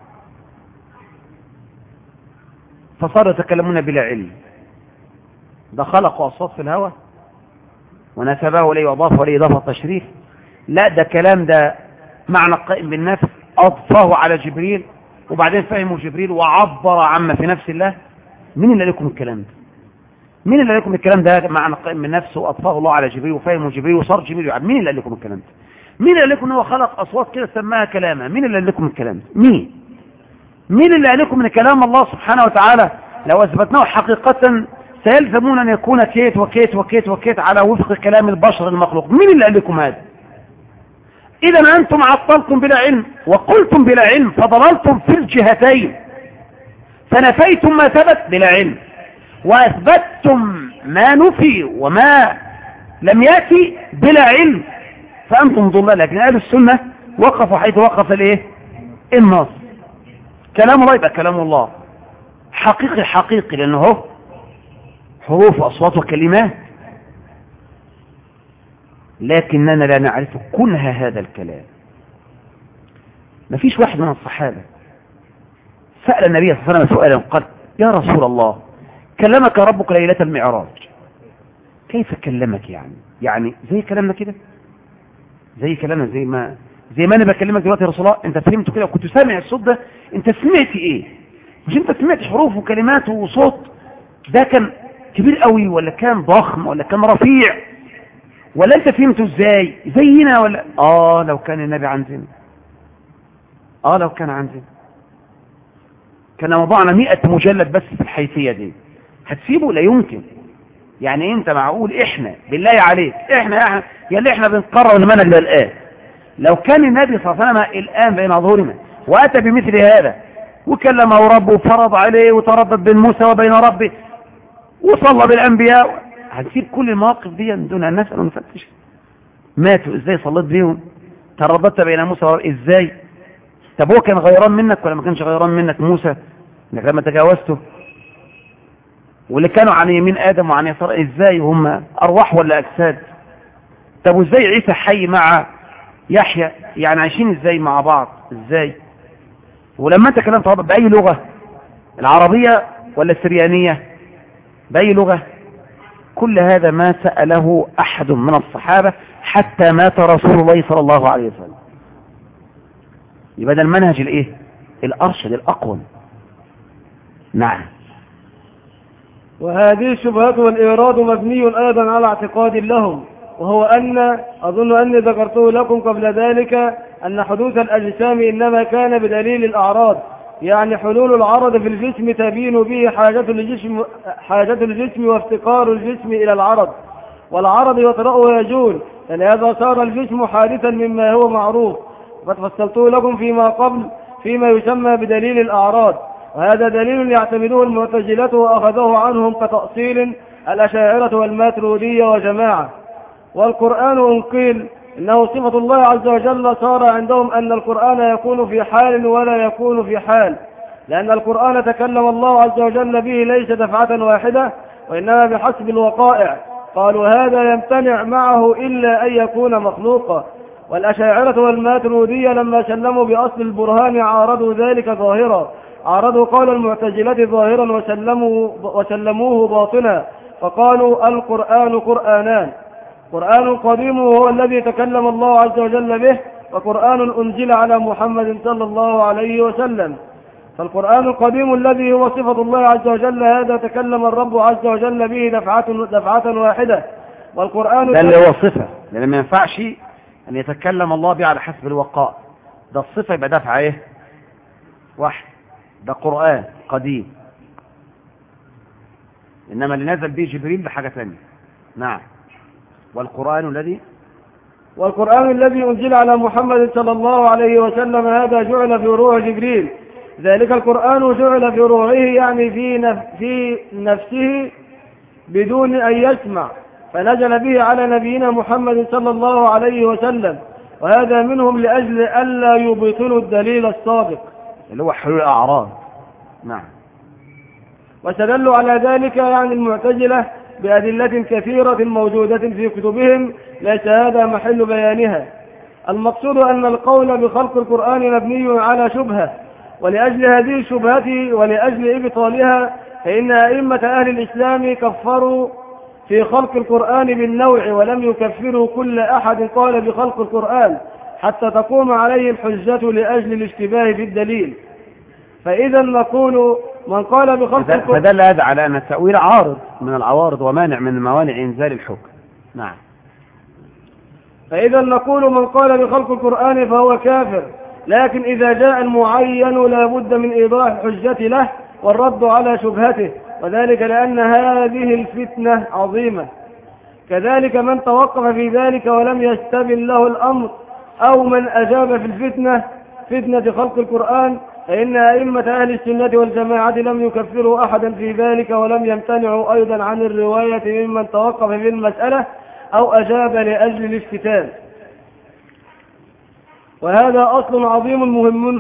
فصاروا يتكلمون بلا علم. ده خلقوا أصوات في الهواء ونسبه إليه وأضافه إليه إضافة التشريف. لا، ده كلام ده معنى القائم بالنفس أضفاه على جبريل وبعدين فهموا جبريل وعبر عما في نفس الله. مين اللي لكم الكلام ده؟ مين اللي لكم الكلام ده معنى القائم بالنفس وأضفاه الله على جبريل وفهموا جبريل وصار جبريل يعب؟ مين اللي لكم الكلام ده؟ مين اللي لكم هو خلق أصوات كده سماها كلاما؟ مين اللي لكم الكلام ده؟ مين اللي لكم من كلام الله سبحانه وتعالى لو أثبتناه حقيقة سيلزمون أن يكون كيت وكيت وكيت وكيت على وفق كلام البشر المخلوق؟ مين اللي قال لكم هذا؟ إذا أنتم عطلتم بلا علم وقلتم بلا علم فضللتم في الجهتين، فنفيتم ما ثبت بلا علم وأثبتتم ما نفي وما لم يأتي بلا علم، فأنتم ضلال. لكن أهل السنة وقفوا حيث وقف الإيه؟ النص. كلام الله يبقى كلام الله حقيقي لأنه حروف وأصوات وكلمات، لكننا لا نعرف كنه هذا الكلام. ما فيش واحد من الصحابة سأل النبي صلى الله عليه وسلم سؤالا قال: يا رسول الله، كلمك ربك ليلة المعراج، كيف كلمك؟ يعني زي كلامنا كده، زي كلامنا، زي ما انا بكلمك دلوقتي يا رسول الله. انت فهمت كده وكنت سامع الصوت ده؟ انت سمعت ايه؟ مش انت سمعت حروف وكلمات وصوت؟ ده كان كبير قوي ولا كان ضخم ولا كان رفيع؟ ولا انت فهمته ازاي؟ زينا ولا لو كان النبي عندنا، لو كان عندنا كان وضعنا 100 مجلد بس في الحيثية دي. هتسيبه؟ لا يمكن. يعني انت معقول احنا بالله عليك احنا يلي احنا بنقرر المنهج الان، لو كان النبي صلى الله عليه وسلم الان بين ظهورنا واتى بمثل هذا وكلمه ربه وفرض عليه وتردد بين موسى وبين ربه وصلى بالانبياء، هنسيب كل المواقف دي دون ان نسال ونفتش؟ ماتوا ازاي؟ صليت بيهم؟ ترددت بين موسى وربه ازاي؟ طب هو كان غيران منك ولا ما كانش غيران منك موسى انك لما تجاوزته؟ واللي كانوا عن يمين آدم وعن يسار ازاي؟ هم أرواح ولا أجساد؟ طب وازاي عيسى حي مع يحيى؟ يعني عايشين ازاي مع بعض؟ ازاي؟ ولما انت كلمت بأي لغة؟ العربية ولا السريانية؟ بأي لغة؟ كل هذا ما سأله أحد من الصحابة حتى مات رسول الله صلى الله عليه وسلم. يبقى ده المنهج الايه؟ الأرشد الأقوم. نعم. وهذه الشبهات والإيراد مبني أيضا على اعتقاد لهم، وهو أظن أني ذكرته لكم قبل ذلك أن حدوث الأجسام إنما كان بدليل الأعراض، يعني حلول العرض في الجسم تبين به حاجة الجسم وافتقار الجسم إلى العرض، والعرض يطرأ ويجول، فلهذا صار الجسم حادثا مما هو معروف. قد فصلته لكم فيما قبل فيما يسمى بدليل الأعراض، وهذا دليل يعتمده المعتزلة وأخذه عنهم كتأصيل الأشاعرة والماتريدية وجماعة. والقرآن إن قيل إنه صفة الله عز وجل، صار عندهم أن القرآن يكون في حال ولا يكون في حال، لأن القرآن تكلم الله عز وجل به ليس دفعة واحدة وإنما بحسب الوقائع. قالوا هذا يمتنع معه إلا أن يكون مخلوقا. والأشاعرة والماتريدية لما سلموا بأصل البرهان عارضوا ذلك ظاهرا، عارضوا قول المعتزلة ظاهرا وسلموه باطنا، فقالوا القرآن قرآنان، قرآن قديم وهو الذي تكلم الله عز وجل به، وقرآن أنزل على محمد صلى الله عليه وسلم. فالقرآن القديم الذي هو صفة الله عز وجل هذا تكلم الرب عز وجل به دفعة واحدة. والقرآن ده اللي هو صفة، لأن ما ينفعش أن يتكلم الله به على حسب الوقاء، ده الصفة يبقى دفعة إيه؟ واحد. ده قرآن قديم، إنما اللي نزل به جبريل بحاجة ثانية. نعم. والقرآن الذي أنزل على محمد صلى الله عليه وسلم هذا جعل في روح جبريل، ذلك القرآن جعل في روحه يعني في نفسه بدون أن يسمع، فنزل به على نبينا محمد صلى الله عليه وسلم، وهذا منهم لأجل ألا يبطلوا الدليل السابق اللي هو حلول الأعراض. نعم. واستدلوا على ذلك يعني المعتزلة بأدلة كثيرة موجودة في كتبهم، ليس هذا محل بيانها. المقصود أن القول بخلق القرآن مبني على شبهة، ولأجل هذه الشبهة ولأجل إبطالها فإن أئمة أهل الإسلام كفروا في خلق القرآن بالنوع، ولم يكفروا كل أحد قال بخلق القرآن حتى تقوم عليه الحجة لأجل الاشتباه في الدليل. فإذا نقول من قال بخلق القرآن، فدل هذا على أن التأويل عارض من العوارض ومانع من موانع إنزال الحكم. نعم. فإذا نقول من قال بخلق القرآن فهو كافر، لكن إذا جاء المعين لا بد من إيضاح الحجة له والرد على شبهته، وذلك لأن هذه الفتنة عظيمة. كذلك من توقف في ذلك ولم يستبن له الأمر، أو من أجاب في فتنة خلق القرآن، فإن أئمة أهل السنة والجماعة لم يكفروا أحدا في ذلك، ولم يمتنعوا أيضا عن الرواية ممن توقف في المسألة أو أجاب لأجل الافتتان. وهذا أصل عظيم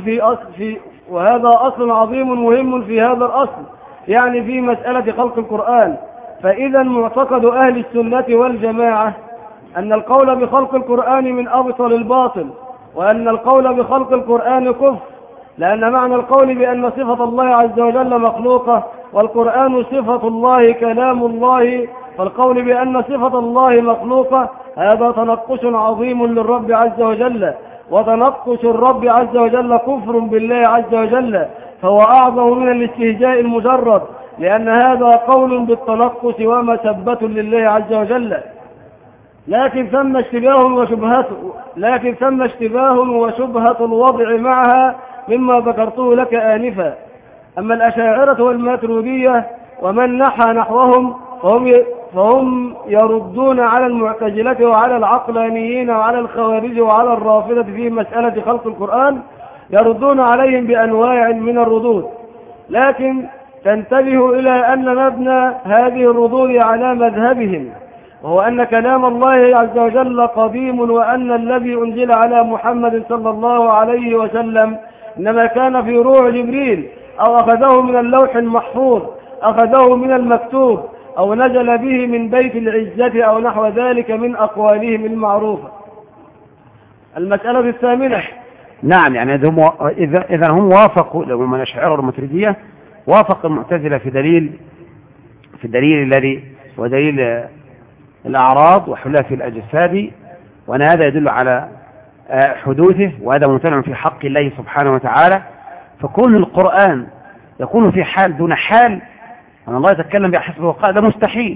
مهم في هذا الأصل، يعني في مسألة خلق القرآن. فإذا معتقد أهل السنة والجماعة أن القول بخلق القرآن من أبطل الباطل، وأن القول بخلق القرآن كفر، لأن معنى القول بأن صفة الله عز وجل مخلوقة والقرآن صفة الله كلام الله، فالقول بأن صفة الله مخلوقة هذا تنقص عظيم للرب عز وجل، وتنقص الرب عز وجل كفر بالله عز وجل، فهو أعظم من الاستهزاء المجرد، لأن هذا قول بالتنقص ومسبة لله عز وجل. لكن ثم اشتباه وشبهة الوضع معها مما ذكرته لك آنفا. أما الأشاعرة والماتريدية ومن نحى نحوهم فهم يردون على المعتزلة وعلى العقلانيين وعلى الخوارج وعلى الرافضة في مسألة خلق القرآن، يردون عليهم بأنواع من الردود، لكن تنتبه إلى أن مبنى هذه الردود على مذهبهم، وهو أن كلام الله عز وجل قديم، وأن الذي أنزل على محمد صلى الله عليه وسلم إنما كان في روح جبريل، أو أخذه من اللوح المحفوظ، أخذه من المكتوب، أو نزل به من بيت العزة أو نحو ذلك من أقوالهم المعروفة. المسألة الثامنة نعم، يعني إذا هم وافقوا، لو من الأشاعرة والماتريدية وافق المعتزلة في الدليل الذي هو دليل الأعراض وحلف الأجساد، وأن هذا يدل على حدوثه، وهذا ممتنع في حق الله سبحانه وتعالى. فكون القرآن يكون في حال دون حال أن الله يتكلم بحسب الوقائع ده مستحيل،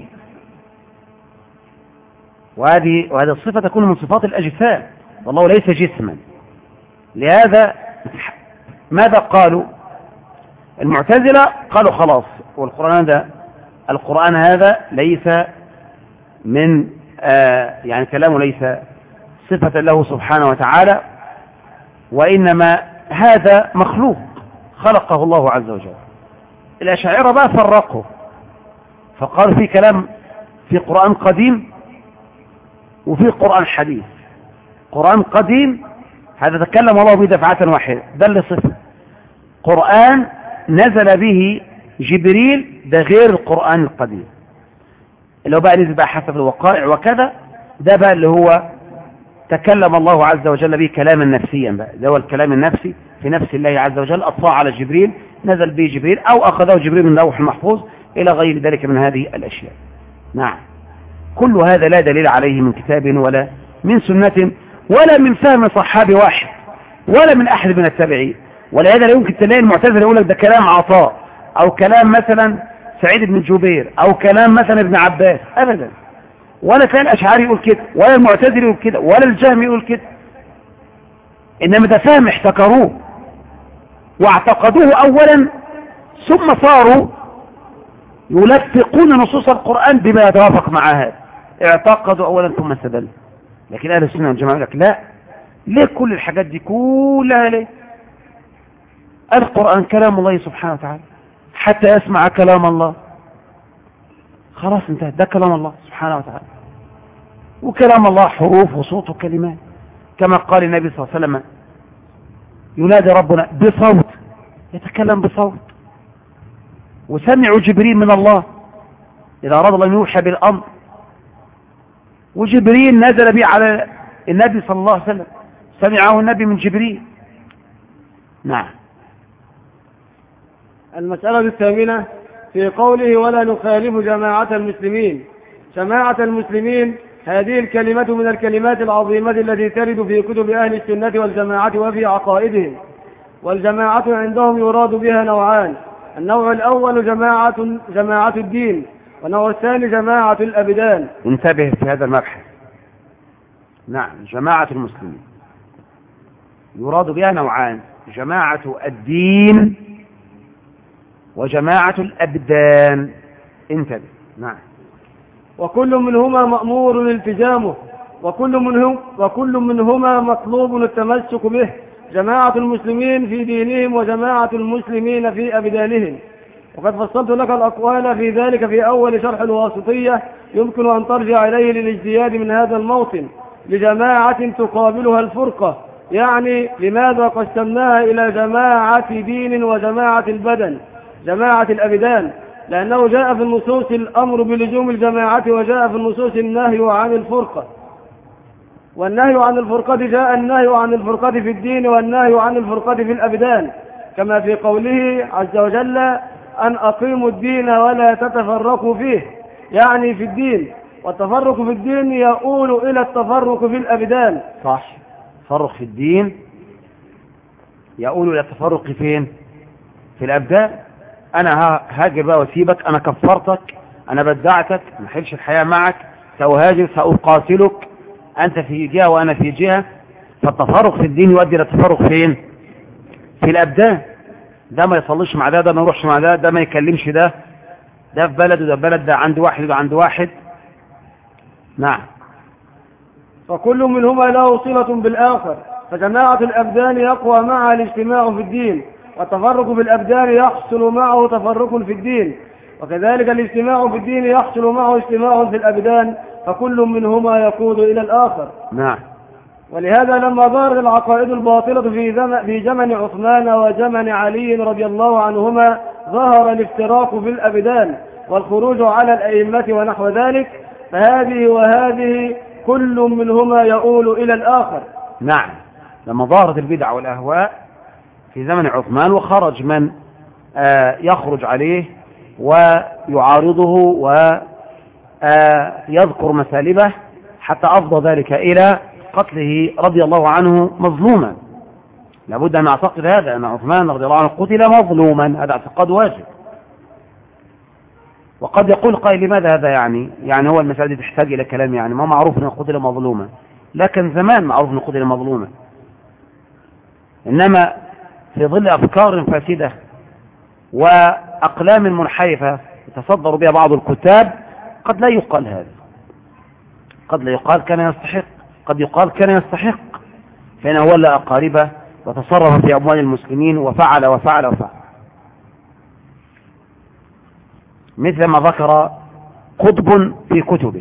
وهذه الصفة تكون من صفات الأجساد، والله ليس جسما. لهذا ماذا قالوا المعتزلة؟ قالوا خلاص، القرآن هذا ليس من يعني كلامه ليس صفة له سبحانه وتعالى، وإنما هذا مخلوق خلقه الله عز وجل. الأشاعرة بقى فرقوا، فقالوا في كلام في قرآن قديم وفي قرآن حديث. قرآن قديم هذا تكلم الله به دفعة واحدة، ده اللي صفة. قرآن نزل به جبريل، ده غير القرآن القديم اللي هو بقى نزل بقى حسب الوقائع وكذا، ده بقى اللي هو تكلم الله عز وجل به كلاما نفسيا بقى، ده هو الكلام النفسي في نفس الله عز وجل، أطلع على جبريل، نزل به جبريل أو أخذه جبريل من اللوح المحفوظ إلى غير ذلك من هذه الأشياء. نعم، كل هذا لا دليل عليه من كتاب ولا من سنة ولا من فهم صحابي واحد ولا من أحد من التابعين. ولهذا لا يمكن تلاقي المعتزلة يقول لك ده كلام عطاء أو كلام مثلا سعيد بن جبير أو كلام مثلا ابن عباس، أبدا. ولا تلاقي الأشعري يقول كده، ولا المعتزلي يقول كده، ولا الجهمي يقول كده. إنما ده فهم احتكروه واعتقدوه أولا، ثم صاروا يلفقون نصوص القرآن بما يتوافق مع هذا. اعتقدوا أولا ثم استدلوا. لكن أهل السنة والجماعة يقول لك لا، ليه كل الحاجات دي كلها؟ ليه؟ القرآن كلام الله سبحانه وتعالى، حتى يسمع كلام الله خلاص انتهى، ده كلام الله سبحانه وتعالى. وكلام الله حروف وصوت وكلمات، كما قال النبي صلى الله عليه وسلم ينادي ربنا بصوت، يتكلم بصوت. وسمعوا جبريل من الله إذا أراد الله أن يوحى بالأمر، وجبريل نزل به على النبي صلى الله عليه وسلم، سمعه النبي من جبريل. نعم. المسألة الثامنة في قوله ولا نخالف جماعة المسلمين. جماعة المسلمين هذه الكلمة من الكلمات العظيمة التي ترد في كتب أهل السنة والجماعة وفي عقائدهم. والجماعة عندهم يراد بها نوعان: النوع الأول جماعة الدين، والنوع الثاني جماعة الأبدان. انتبه في هذا المبحث. نعم، جماعة المسلمين يراد بها نوعان: جماعة الدين وجماعة الأبدان. انتبه. نعم. وكل منهما مأمور الالتزامه، وكل منهما مطلوب التمسك به. جماعة المسلمين في دينهم وجماعة المسلمين في أبدانهم. وقد فصلت لك الأقوال في ذلك في أول شرح الواسطية، يمكن أن ترجع إليه للاجتهاد من هذا الموطن. لجماعة تقابلها الفرقة، يعني لماذا قسمناها إلى جماعة دين وجماعة البدن، جماعة الأبدان؟ لأنه جاء في النصوص الأمر بلزوم الجماعة، وجاء في النصوص النهي عن الفرقة. والنهي عن الفرقة جاء النهي عن الفرقة في الدين والنهي عن الفرقة في الأبدان، كما في قوله عز وجل أن أقيموا الدين ولا تتفرقوا فيه، يعني في الدين. والتفرق في الدين يؤول إلى التفرق في الأبدان. صح، التفرق في الدين يؤول إلى التفرق فين؟ في الأبدان. أنا هاجر بقى وسيبك، أنا كفرتك، أنا بدعتك، ما حلش الحياة معك، سأهاجر، سأقاتلك، أنت في جهة وأنا في جهة. فالتفرق في الدين يؤدي إلى التفرق فين؟ في الأبدان. ده ما يصليش مع ده ما يروحش مع ده ما يكلمش ده في بلد وده بلد، ده عند واحد وده عند واحد. نعم. فكل منهما له صلة بالآخر، فجماعة الأبدان يقوى معها الاجتماع في الدين، والتفرق في الأبدان يحصل معه تفرق في الدين، وكذلك الاجتماع في الدين يحصل معه اجتماع في الأبدان، فكل منهما يقود إلى الآخر. نعم. ولهذا لما ظهرت العقائد الباطلة في زمن عثمان وزمن علي رضي الله عنهما، ظهر الافتراق في الأبدان والخروج على الأئمة ونحو ذلك، فهذه وهذه كل منهما يؤول إلى الآخر. نعم. لما ظهرت البدع والأهواء في زمن عثمان، وخرج من يخرج عليه ويعارضه ويذكر مسالبه، حتى أفضى ذلك إلى قتله رضي الله عنه مظلوما. لابد أن نعتقد هذا، أن عثمان رضي الله عنه قتل مظلوما، هذا اعتقاد واجب. وقد يقول قائل لماذا هذا يعني هو المسألة دي تحتاج إلى كلام، يعني ما معروف أنه قتل مظلوما، لكن زمان معروف أنه قتل مظلوما، إنما في ظل أفكار فاسدة وأقلام منحرفة يتصدر بها بعض الكتاب قد لا يقال هذا، قد لا يقال كان يستحق، قد يقال كان يستحق، فإنه ولى أقاربه وتصرف في أموال المسلمين وفعل وفعل وفعل، مثل ما ذكر قطب في كتبه،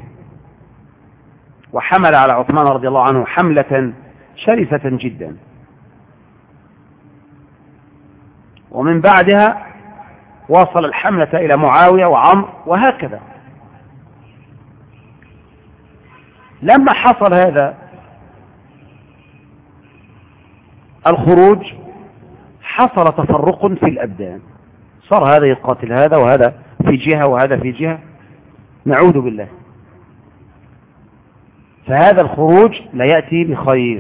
وحمل على عثمان رضي الله عنه حملة شرسة جدا، ومن بعدها واصل الحملة إلى معاوية وعمر وهكذا. لما حصل هذا الخروج حصل تفرق في الأبدان، صار هذا يقاتل هذا، وهذا في جهة وهذا في جهة، نعوذ بالله. فهذا الخروج لا يأتي بخير،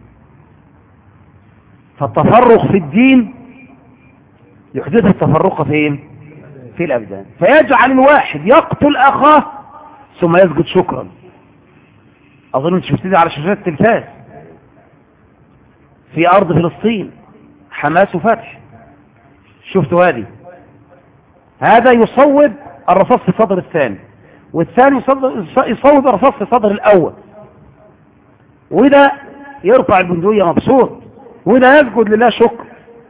فالتفرق في الدين يحدث التفرق فين؟ في الأبدان، فيجعل الواحد يقتل أخاه ثم يسجد شكرا. أظن أنت شفتها على شاشات التلفاز في أرض فلسطين، حماس وفتح، شفتوا هذه؟ هذا يصوب الرصاص في صدر الثاني، والثاني يصوب الرصاص في صدر الأول، وده يرفع البندقية مبسوط، وده يسجد لله شكر.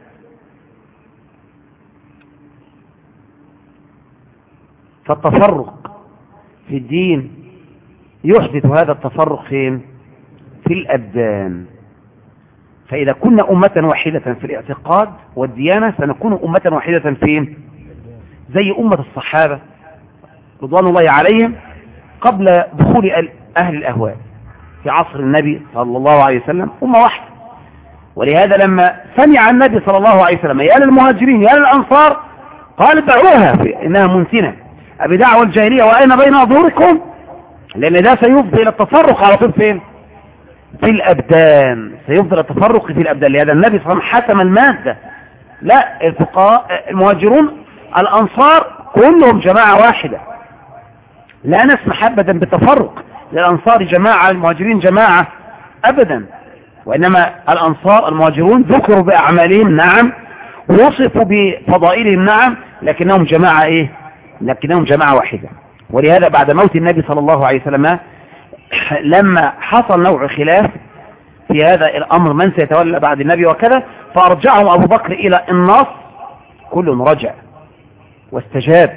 فالتفرق في الدين يحدث هذا التفرق فين؟ في الأبدان. فإذا كنا أمة واحدة في الاعتقاد والديانة سنكون أمة واحدة فين؟ زي أمة الصحابة رضوان الله عليهم قبل دخول أهل الأهواء في عصر النبي صلى الله عليه وسلم، أمة واحدة. ولهذا لما سمع النبي صلى الله عليه وسلم يا للمهاجرين يا للأنصار قال دعوها إنها منتنة أبدعوى الجاهلية وأين بين أظهركم، لأن ده سيفضي إلى التفرق على طول فين؟ في الأبدان، سيفضل التفرق في الأبدان. لهذا النبي صلى الله عليه وسلم حسم المادة، لا الفقهاء المهاجرون الأنصار كلهم جماعة واحدة، لا نسمح أبدا بالتفرق للأنصار جماعة المهاجرين جماعة أبدا، وإنما الأنصار المهاجرون ذكروا بأعمالهم نعم، ووصفوا بفضائلهم نعم، لكنهم جماعة إيه؟ لكنهم جماعة واحدة. ولهذا بعد موت النبي صلى الله عليه وسلم لما حصل نوع خلاف في هذا الأمر من سيتولى بعد النبي وكذا، فأرجعهم أبو بكر إلى النص، كل رجع واستجاب،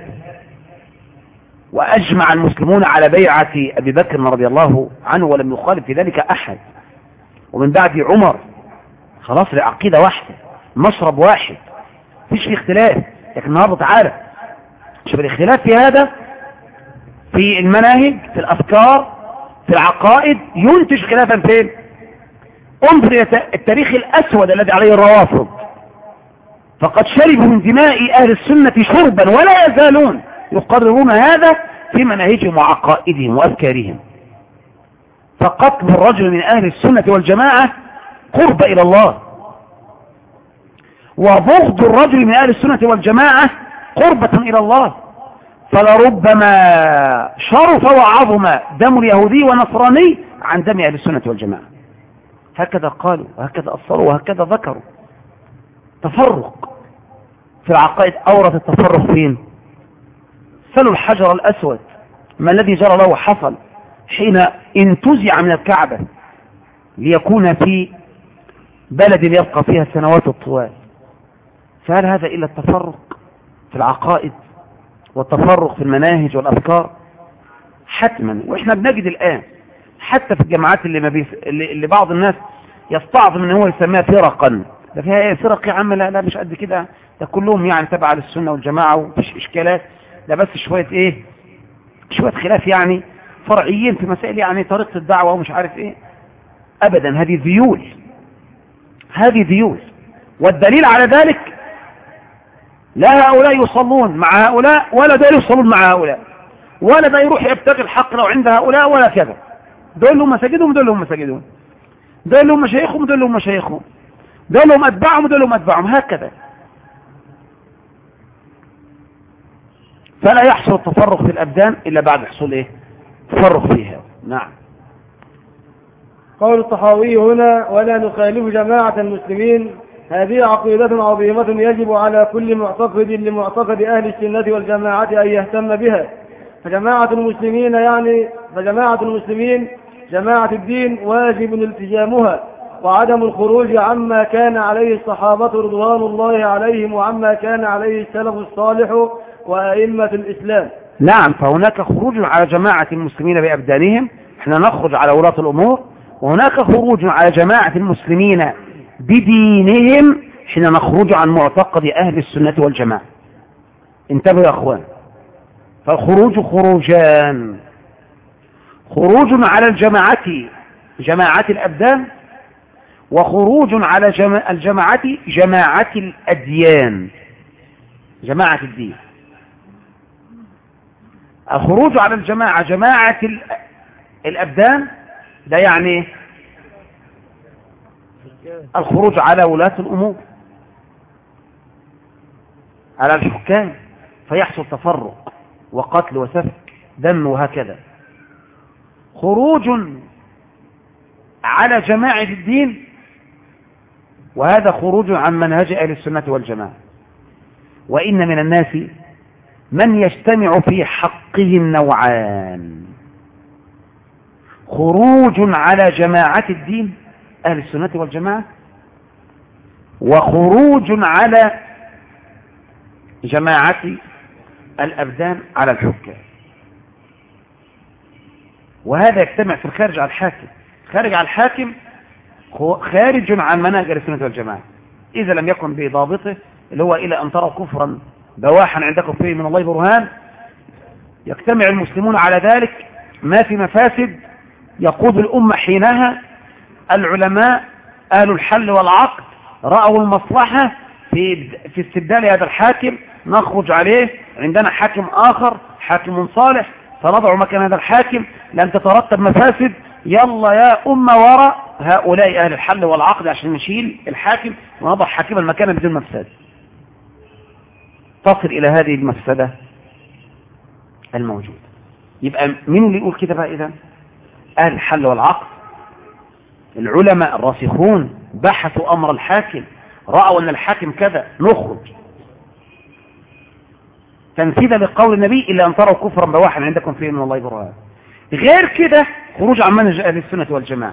وأجمع المسلمون على بيعة أبي بكر رضي الله عنه ولم يخالف في ذلك أحد. ومن بعد عمر خلاص العقيدة واحدة، مشرب واحد، فيش فيه اختلاف. لكن النهارده تعالى شوف الاختلاف في هذا، في المناهج، في الأفكار، في العقائد، ينتج خلافا فين؟ انظر إلى التاريخ الأسود الذي عليه الروافض، فقد شربوا من دماء أهل السنة شربا ولا يزالون يقررون هذا في مناهجهم وعقائدهم وأفكارهم. فقتل الرجل من أهل السنة والجماعة قرب إلى الله، وبغض الرجل من أهل السنة والجماعة قربة إلى الله. فلربما شرف وعظم دم اليهودي ونصراني عن دم أهل السنة والجماعة. هكذا قالوا وهكذا أصروا وهكذا ذكروا. تفرق في العقائد أورث التفرق فين؟ سلوا الحجر الأسود، ما الذي جرى له حصل حين انتزع من الكعبة ليكون في بلد يبقى فيها السنوات الطوال. فهل هذا إلا التفرق في العقائد والتفرق في المناهج والأفكار؟ حتما. وإحنا بنجد الآن حتى في الجماعات اللي بعض الناس يستعظم ان هو يسميها فرقا، ده فيها ايه فرق يا عم؟ لا مش قد كده، ده كلهم يعني تبع للسنة والجماعة ومفيش إشكالات، ده بس شوية ايه، شوية خلاف يعني فرعيين في مسائل يعني طريقة الدعوة ومش عارف ايه. أبدا، هذه ذيول هذه ديوث. والدليل على ذلك لا هؤلاء يصلون مع هؤلاء ولا دول يصلون مع هؤلاء، ولا ده يروح يبتغي الحق لو عند هؤلاء ولا كذا. دول لهم مساجدهم ودول لهم مساجدهم، دول لهم مشايخهم ودول لهم مشايخهم، دول لهم أتباعهم ودول لهم أتباعهم، هكذا. فلا يحصل التفرق في الأبدان إلا بعد حصول إيه؟ تفرق فيها. نعم. قول الطحاوي هنا: ولا نخالف جماعة المسلمين، هذه عقيدة عظيمة يجب على كل معتقد لمعتقد أهل السنة والجماعة أن يهتم بها. فجماعة المسلمين جماعة الدين واجب التزامها، وعدم الخروج عما كان عليه الصحابة رضوان الله عليهم وعما كان عليه السلف الصالح وأئمة الإسلام. نعم. فهناك خروج على جماعة المسلمين بأبدانهم، احنا نخرج على ولاة الأمور، وهناك خروج على جماعة المسلمين بدينهم حين نخرج عن معتقد أهل السنة والجماعة. انتبهوا يا أخوان، فالخروج خروجان: خروج على جماعة الأبدان، وخروج على جماعة الأديان، جماعة الدين. الخروج على جماعة الأبدان ده يعني الخروج على ولاة الأمور، على الحكام، فيحصل تفرق وقتل وسفك دم وهكذا. خروج على جماعة الدين، وهذا خروج عن منهج أهل السنة والجماعة. وإن من الناس من يجتمع في حقه النوعان: خروج على جماعة الدين أهل السنة والجماعة، وخروج على جماعة الأبدان على الحكام. وهذا يجتمع في الخارج على الحاكم. خارج على الحاكم خارج عن منهج أهل السنة والجماعة إذا لم يكن بضابطه، اللي هو إلى أن تروا كفرا بواحا عندكم فيه من الله برهان. يجتمع المسلمون على ذلك، ما في مفاسد يقود الأمة حينها. العلماء أهل الحل والعقد رأوا المصلحة في استبدال هذا الحاكم، نخرج عليه، عندنا حاكم آخر حاكم صالح فنضع مكان هذا الحاكم، لن تترتب مفاسد، يلا يا أمة وراء هؤلاء أهل الحل والعقد عشان نشيل الحاكم ونضع حاكم المكان بدون مفسد. تصل إلى هذه المفسدة الموجودة. يبقى مين اللي يقول كده بقى؟ إذن أهل الحل والعقد، العلماء الراسخون بحثوا أمر الحاكم، رأوا أن الحاكم كذا، نخرج تنفيذا لقول النبي: إلا أن تروا كفرا بواحا عندكم فيه من الله برهان. غير كده خروج عن منهج أهل السنة والجماعة.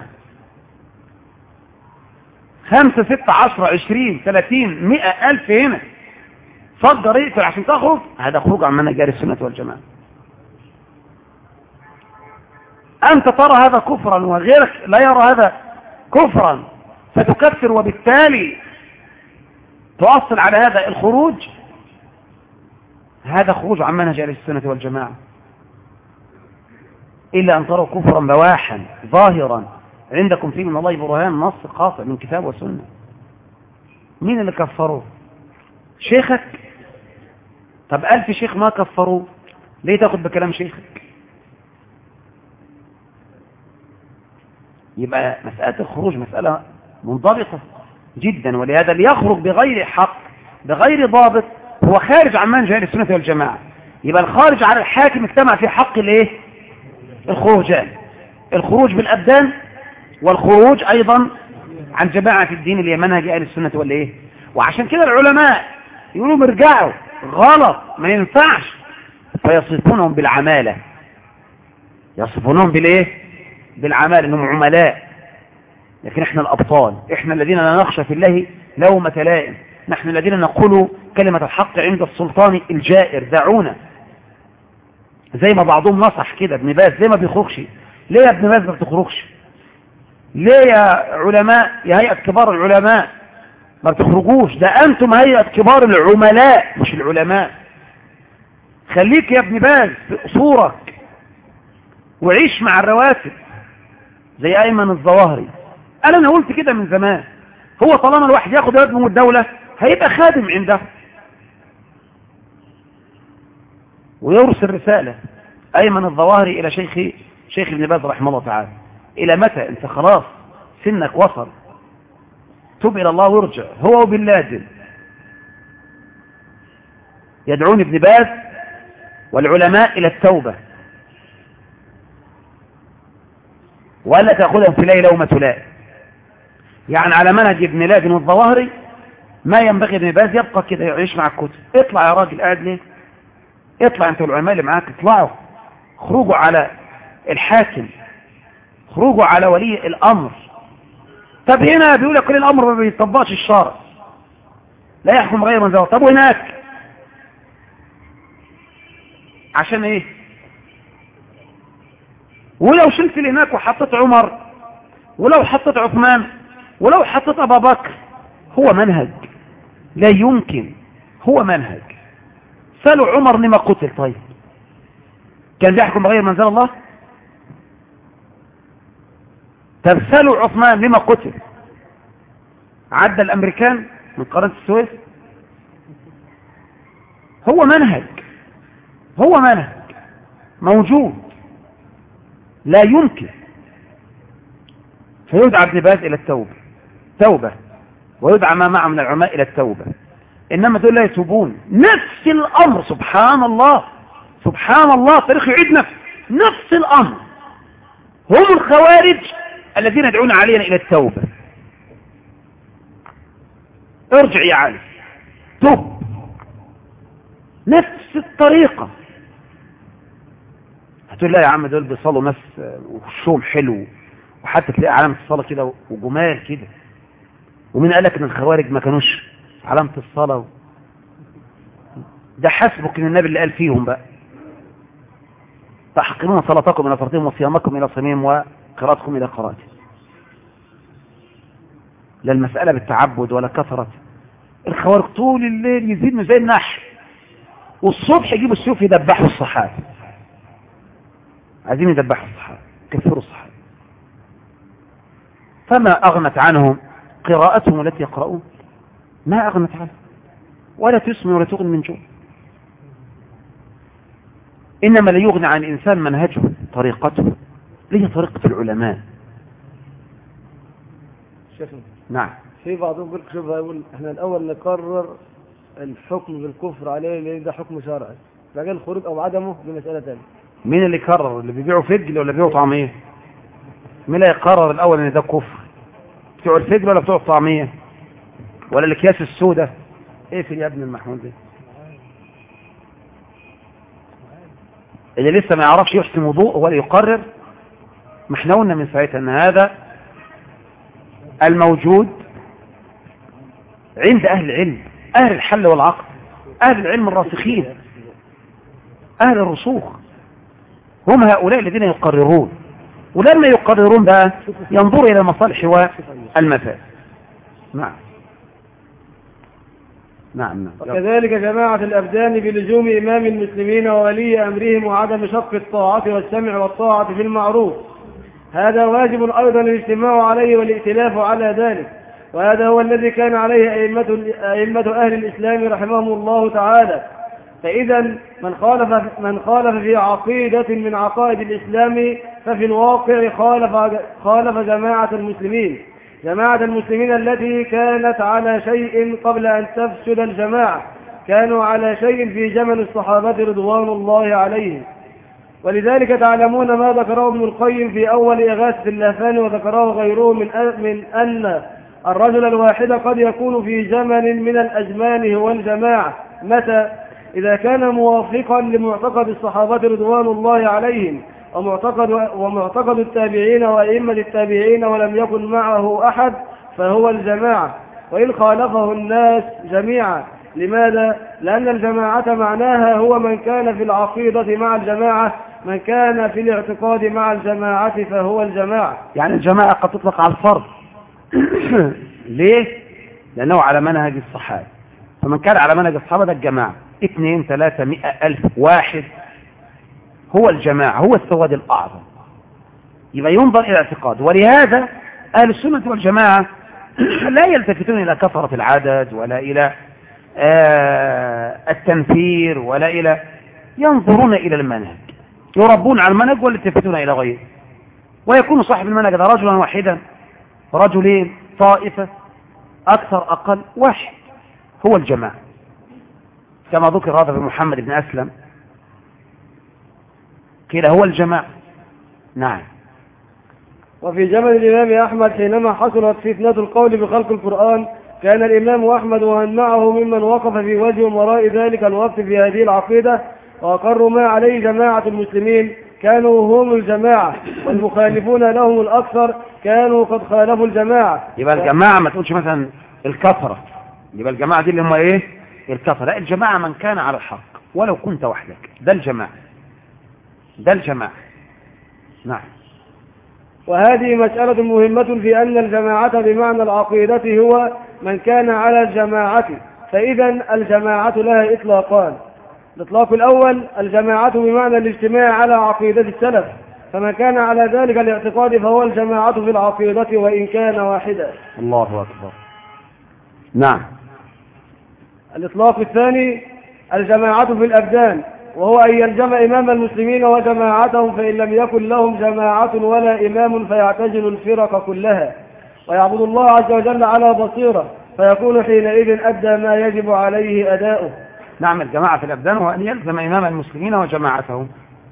5 6 10 20 30 100 1000 هنا فجر يقتل عشان تخرج، هذا خروج عن منهج أهل السنة والجماعة. أنت ترى هذا كفرا وغيرك لا يرى هذا كفرا، فتكفر وبالتالي تؤصل على هذا الخروج، هذا خروج عن منهج أهل السنة والجماعة. إلا أن تروا كفرا بواحا ظاهرا عندكم فيه من الله برهان، نص قاطع من كتاب وسنة. مين اللي كفروه؟ شيخك؟ طب 1000 شيخ ما كفروه، ليه تاخد بكلام شيخك؟ يبقى مسألة الخروج مسألة منضبطة جدا، ولهذا اللي يخرج بغير حق بغير ضابط هو خارج عن منهج أهل السنة والجماعة. يبقى الخارج على الحاكم اجتمع في حق الايه؟ الخروجان: الخروج بالأبدان، والخروج أيضا عن جماعة الدين اللي هي منهج أهل السنة والايه. وعشان كده العلماء يقولوا مرجعوا غلط، ما ينفعش، فيصفونهم بالعمالة، يصفونهم بالايه؟ بالعمالة، انهم عملاء. لكن احنا الأبطال، احنا الذين لا نخشى في الله لومة لائم، نحن الذين نقول كلمة الحق عند السلطان الجائر، دعونا. زي ما بعضهم نصح كده ابن باز، زي ما بيخرجش. ليه يا ابن باز ما بتخرجش؟ ليه يا علماء، يا هيئة كبار العلماء ما بتخرجوش؟ ده أنتم هيئة كبار العملاء مش العلماء. خليك يا ابن باز في أصورك وعيش مع الرواتب زي أيمن الظواهري. أنا قلت كده من زمان، هو طالما الواحد ياخد راتبه من الدولة هيبقى خادم عنده، ويرسل رسالة أيمن الظواهري إلى شيخ ابن باز رحمه الله تعالى: إلى متى؟ أنت خلاص سنك وصل، تب إلى الله وارجع. هو وبن لادن يدعون ابن باز والعلماء إلى التوبة، ولا تأخذهم في ليلة لومة لائم. يعني على منهج ابن لادن والظواهري ما ينبغي ابن باز يبقى كده يعيش مع الكتب. اطلع يا راجل، قاعد ليه؟ اطلع انت والعلماء اللي معاك، اطلعوا، خروجوا على الحاكم، خروجوا على ولي الامر. طب هنا بيقول لك كل الامر ما بيطبقش الشرع، لا يحكم غير من ذوق. طب وهناك عشان ايه؟ ولو شلت اللي هناك وحطيت عمر، ولو حطيت عثمان، ولو حطيت ابا بكر، هو منهج لا يمكن، هو منهج. سألوا عمر لما قتل، طيب كان بيحكم غير منزل الله؟ طب سألوا عثمان لما قتل؟ عدى الامريكان من قناة السويس؟ هو منهج، هو منهج موجود لا يمكن. فيدعى ابن باز إلى توبة، ويدعى ما معه من العلماء إلى التوبة. إنما دول لا يتوبون. نفس الأمر، سبحان الله، سبحان الله، تاريخ يعيد نفس الأمر. هم الخوارج الذين يدعون علينا إلى التوبة. ارجع يا علي، توب، نفس الطريقة. هتقول لا يا عم دول بيصلوا ناس وشهم حلو، وحتى تلاقي علامة الصلاة كده وجمال كده. ومين قالك ان الخوارج ما كانوش علامة الصلاة؟ ده حسبك ان النبي اللي قال فيهم بقى: تحقرون صلاتكم الى فرضهم وصيامكم الى صيامهم وقراءتكم الى قراءتهم. لا المسألة بالتعبد ولا كثرة. الخوارج طول الليل يزيدوا زي النحل، والصبح يجيبوا السيوف يدبحوا الصحابة. عايزين يدبحوا الصحابة، كفروا الصحابة. فما أغنت عنهم قراءتهم التي يقرؤون، ما أغنت عنهم، ولا تسمع ولا تغني من جوع. إنما لا يغني عن الإنسان منهجه، طريقته، ليه طريقة العلماء. شيخنا نعم. في بعضهم يقول شوف، يقول احنا الأول نقرر الحكم بالكفر عليه لأن ده حكم شرعي، بعدين الخروج أو عدمه بمسألة ثانية. مين اللي يقرر؟ اللي بيبيعوا فجل ولا بيبيعوا طعمية؟ مين اللي يقرر الأول إن ده كفر؟ بتوع الفجل ولا بتوع الطعمية ولا الأكياس السوداء؟ ايه في يا ابن المحمود ده اللي لسه ما يعرفش يحسن وضوء ولا يقرر؟ ما احنا قلنا من ساعتها ان هذا الموجود عند اهل العلم، اهل الحل والعقد، اهل العلم الراسخين، اهل الرسوخ، هم هؤلاء الذين يقررون. ولما يقررون بقى ينظروا الى المصالح والمفاسد. نعم. نعم. وكذلك جماعة الأبدان بلزوم إمام المسلمين وولي أمرهم وعدم شق الطاعة والسمع والطاعة في المعروف، هذا واجب أيضا الاجتماع عليه والائتلاف على ذلك، وهذا هو الذي كان عليه أئمة أهل الإسلام رحمهم الله تعالى. فإذا من خالف في عقيدة من عقائد الإسلام ففي الواقع خالف جماعة المسلمين التي كانت على شيء قبل أن تفسد الجماعة، كانوا على شيء في زمن الصحابة رضوان الله عليهم. ولذلك تعلمون ما ذكره ابن القيم في أول إغاثة اللهفان، وذكره غيره من أن الرجل الواحد قد يكون في زمن من الأزمان هو الجماعة. متى؟ إذا كان موافقا لمعتقد الصحابة رضوان الله عليهم ومعتقد التابعين وأئمة التابعين، ولم يكن معه أحد فهو الجماعة، وإن خالفه الناس جميعا. لماذا؟ لأن الجماعة معناها هو من كان في العقيدة مع الجماعة، من كان في الاعتقاد مع الجماعة فهو الجماعة. يعني الجماعة قد تطلق على الفرد. ليه؟ لأنه على منهج الصحابة، فمن كان على منهج الصحابة ده الجماعة، 2 3 100 1000 واحد هو الجماعة، هو السواد الأعظم. يبقى ينظر إلى اعتقاد. ولهذا أهل السنة والجماعة لا يلتفتون إلى كثرة العدد ولا إلى التنفير ولا إلى، ينظرون إلى المنهج، يربون على المنهج ولا يلتفتون إلى غيره. ويكون صاحب المنهج ده رجلا واحدا، رجلين، طائفة، أكثر أقل، واحد، هو الجماعة، كما ذكر هذا بمحمد بن أسلم قيل هو الجماعة. نعم. وفي زمن الإمام أحمد حينما حصلت فتنة القول بخلق القرآن كان الإمام أحمد ومن معه ممن وقف في وجه وراء ذلك الوقف في هذه العقيدة وأقروا ما عليه جماعة المسلمين كانوا هم الجماعة، والمخالفون لهم الأكثر كانوا قد خالفوا الجماعة. يبقى الجماعة ما تقولش مثلا الكثرة، يبقى الجماعة دي اللي هم إيه؟ الكثرة. لا، الجماعة من كان على الحق ولو كنت وحدك، ده الجماعة، ده الجماعة. نعم. وهذه مسألة مهمة في أن الجماعة بمعنى العقيدة هو من كان على الجماعة، فإذا الجماعة لها إطلاقان. الإطلاق الأول الجماعة بمعنى الاجتماع على عقيدة السلف، فمن كان على ذلك الاعتقاد فهو الجماعة في العقيدة وإن كان واحدا. الله أكبر. نعم. الإطلاق الثاني الجماعة في الأبدان، وهو أن يلزم إمام المسلمين وجماعتهم، فإن لم يكن لهم جماعة ولا إمام فيعتزل الفرق كلها ويعبد الله عز وجل على بصيرة، فيكون حينئذ أدى ما يجب عليه أداؤه. نعم. الجماعة في الأبدان هو أن يلزم إمام المسلمين وجماعتهم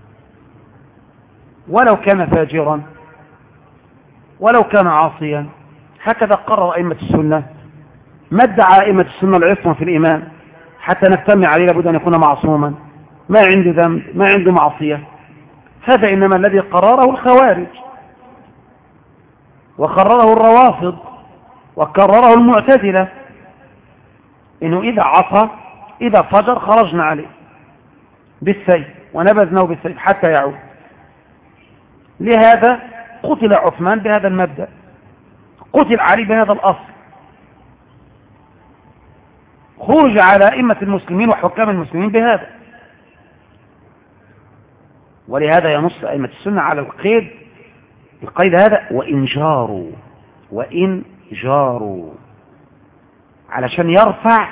ولو كان فاجرا ولو كان عاصيا. هكذا قرر أئمة السنة. ما ادعى أئمة السنة العصمة في الإمام حتى نجتمع عليه لابد أن يكون معصوما، ما عنده ذنب، ما عنده معصية. هذا إنما الذي قرره الخوارج وقرره الروافض وقرره المعتزلة، إنه إذا عصى إذا فجر خرجنا عليه بالسيف ونبذناه بالسيف حتى يعود. لهذا قتل عثمان بهذا المبدأ، قتل علي بهذا الأصل. خرج على أئمة المسلمين وحكام المسلمين بهذا. ولهذا ينص أئمة السنة على القيد هذا وإن جاروا علشان يرفع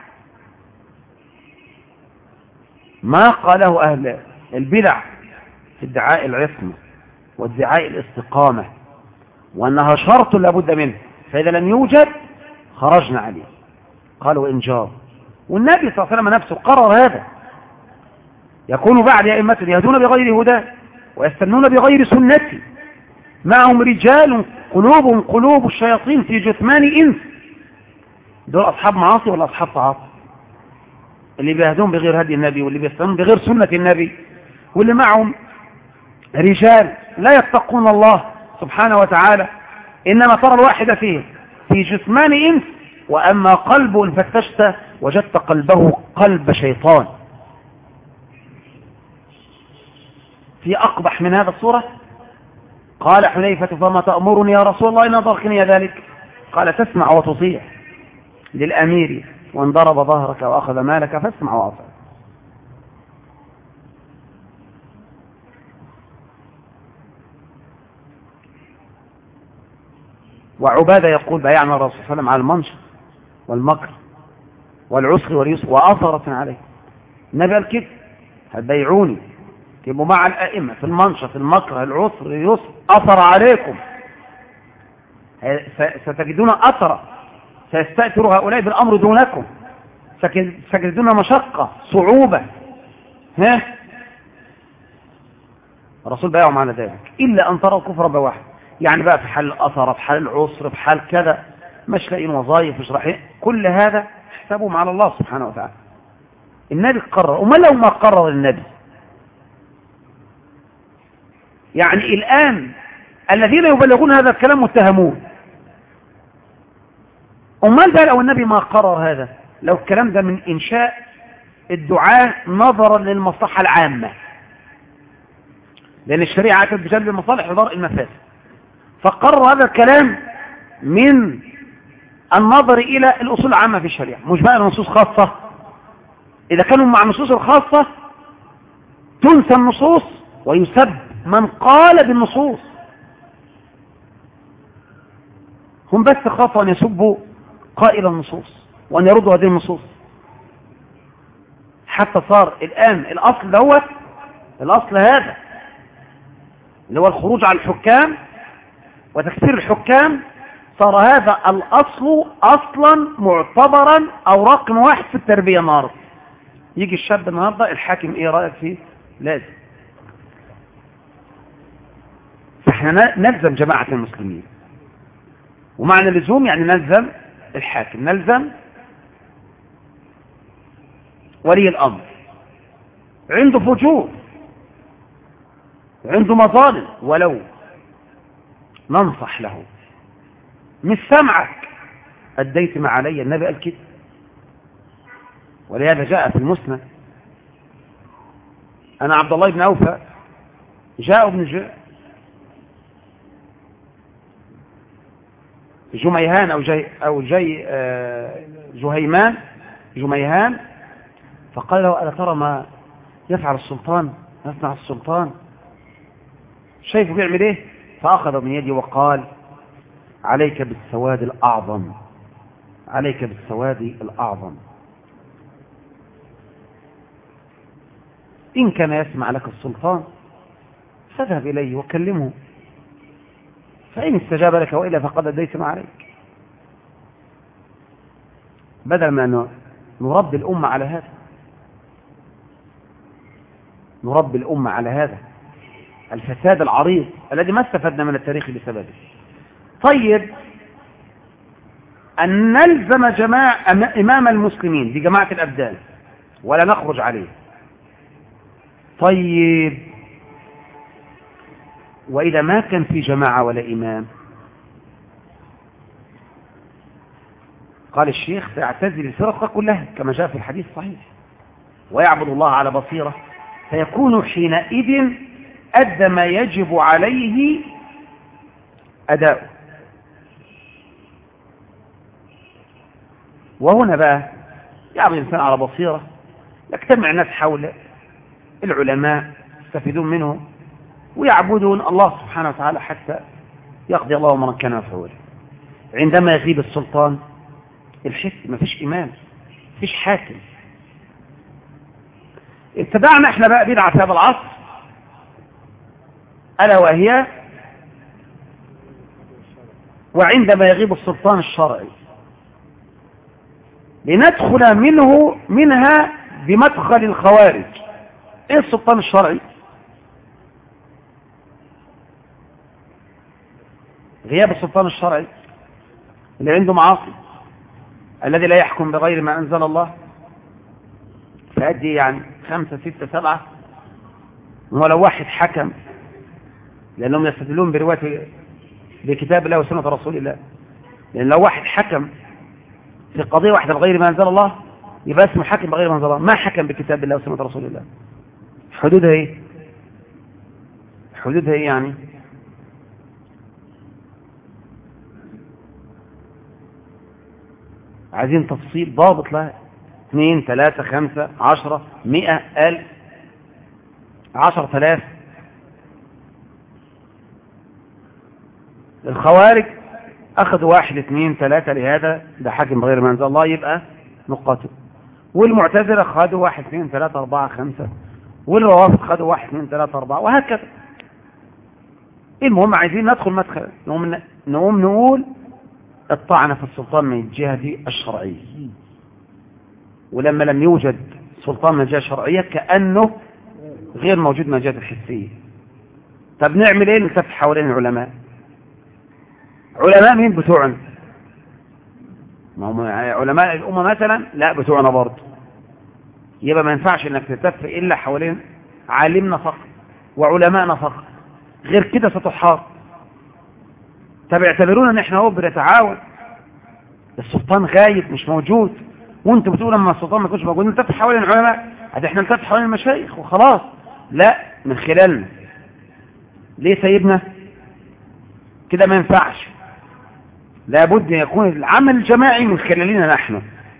ما قاله أهل البدع في ادعاء العصمة وادعاء الاستقامة، وأنها شرط لابد منه، فإذا لم يوجد خرجنا عليه. قالوا وإن جاروا. والنبي صلى الله عليه وسلم نفسه قرر هذا. يكون بعد أئمة يهدون بغير هدى ويستنون بغير سنتي، معهم رجال قلوبهم قلوب الشياطين في جثمان إنس. دول أصحاب معاصي ولا أصحاب طاعات؟ اللي بيهدون بغير هدي النبي واللي بيستنون بغير سنة النبي واللي معهم رجال لا يتقون الله سبحانه وتعالى، إنما ترى الواحد فيه في جثمان إنس، وأما قلبه إن فتشت وجدت قلبه قلب شيطان. في أقبح من هذا الصورة؟ قال حذيفة فما تأمرني يا رسول الله إن ضرقني ذلك؟ قال تسمع وتطيع للأمير وان ضرب ظهرك وأخذ مالك فاسمع وأطع. وعبادة يقول بايعنا الرسول صلى الله عليه وسلم على المنشر والمكر والعسر واليسر وأثرة عليه. النبي قال كده هتبايعوني تبقوا مع الأئمة في المنشر في المكر العسر اليسر أثر عليكم، ستجدون أثرة، سيستأثر هؤلاء بالأمر دونكم، ستجدون مشقة صعوبة. الرسول بايعهم على ذلك إلا أن تروا كفر بواحد. يعني بقى في حال الأثر، في حال العسر، في حال كذا، مش لاقين وظائف، مش رايحين، كل هذا حسابهم على الله سبحانه وتعالى. النبي قرر، وما لو ما قرر النبي؟ يعني الآن الذين يبلغون هذا الكلام متهمون. أمال بقى لو النبي ما قرر هذا، لو الكلام ده من إنشاء الدعاء نظرا للمصلحة العامة، لأن الشريعة كانت بجلب المصالح ودرء المفاسد، فقرر هذا الكلام من النظر إلى الأصول العامة في الشريعة، مش بقى النصوص خاصة. إذا كانوا مع النصوص الخاصة تنسى النصوص ويسب من قال بالنصوص. هم بس خافوا أن يسبوا قائل النصوص وأن يردوا هذه النصوص. حتى صار الآن الأصل هذا اللي هو الخروج على الحكام وتكفير الحكام، صار هذا الأصل أصلا معتبرا أو رقم واحد في التربية النهارده. يجي الشاب النهارده الحاكم ايه رأيك فيه؟ لازم. فاحنا نلزم جماعة المسلمين، ومعنى اللزوم يعني نلزم الحاكم، نلزم ولي الأمر، عنده فجور، عنده مظالم، ولو ننصح له. مش سمعك أديت ما علي، النبي قال كده، ولهذا جاء في المسند أن عبد الله بن أوفى جاء ابن جميهان أو جميهان، فقال له ألا ترى ما يفعل السلطان، يصنع السلطان، شايفه بيعمل ايه؟ فأخذ من يدي وقال عليك بالسواد الأعظم، عليك بالسواد الأعظم، إن كان يسمع لك السلطان فاذهب إليه وكلمه، فإن استجاب لك وإلا فقد أديت ما عليك. بدل ما نربي الأمة على هذا، نربي الأمة على هذا الفساد العريض الذي ما استفدنا من التاريخ بسببه. طيب أن نلزم إمام المسلمين بجماعة الأبدان ولا نخرج عليه. طيب وإذا ما كان في جماعة ولا إمام؟ قال الشيخ فاعتزل الفرقة كلها كما جاء في الحديث الصحيح ويعبد الله على بصيرة، فيكون حينئذ أدى ما يجب عليه أداؤه. وهنا بقى يعبد الإنسان على بصيرة، يجتمع الناس حول العلماء يستفيدون منه ويعبدون الله سبحانه وتعالى حتى يقضي الله أمرا كان مفعولا. عندما يغيب السلطان الحس، ما فيش إمام، ما فيش حاكم. ابتدعنا احنا بقى بدعة في هذا العصر، ألا وهي وعندما يغيب السلطان الشرعي لندخل منها بمدخل الخوارج. ايه السلطان الشرعي؟ غياب السلطان الشرعي اللي عنده معاصي، الذي لا يحكم بغير ما أنزل الله، فأدي يعني 5 6 7، ولو واحد حكم، لأنهم يستدلون برواية بكتاب الله وسنة رسول الله، لأن لو واحد حكم في قضية واحدة بغير ما أنزل الله يبقى اسمه حكم بغير ما أنزل الله، ما حكم بكتاب الله وسنة رسول الله. حدودها ايه؟ حدودها ايه يعني؟ عايزين تفصيل ضابط لها، 2 3 5 10 100 1000 10,000. الخوارج أخذوا 1 2 3 لهذا ده حاكم بغير ما أنزل الله يبقى نقاته، والمعتزلة خدوا 1 2 3 4 5، والروافض خدوا 1 2 3 4، وهكذا. المهم عايزين ندخل مدخل نقوم نقول الطعنة في السلطان من الجهة الشرعية، ولما لم يوجد سلطان من الجهة الشرعية كأنه غير موجود من الجهة الحسية. طب نعمل ايه؟ نلتف حوالين العلماء. علماء مين بتوعنا؟ ما هم علماء الأمة مثلا؟ لا بتوعنا برضه. يبقى ما ينفعش انك تلتف الا حوالين عالمنا فقط وعلماءنا فقط، غير كده ستحاط. طب اعتبرونا ان احنا هو بنتعاون، السلطان غايب مش موجود، وانت بتقول لما السلطان ما يكونش موجود نلتف حوالين العلماء، احنا نلتف حوالين المشايخ وخلاص. لا، من خلالنا. ليه سيبنا كده؟ ما ينفعش، لابد ان يكون العمل الجماعي من خلالنا نحن،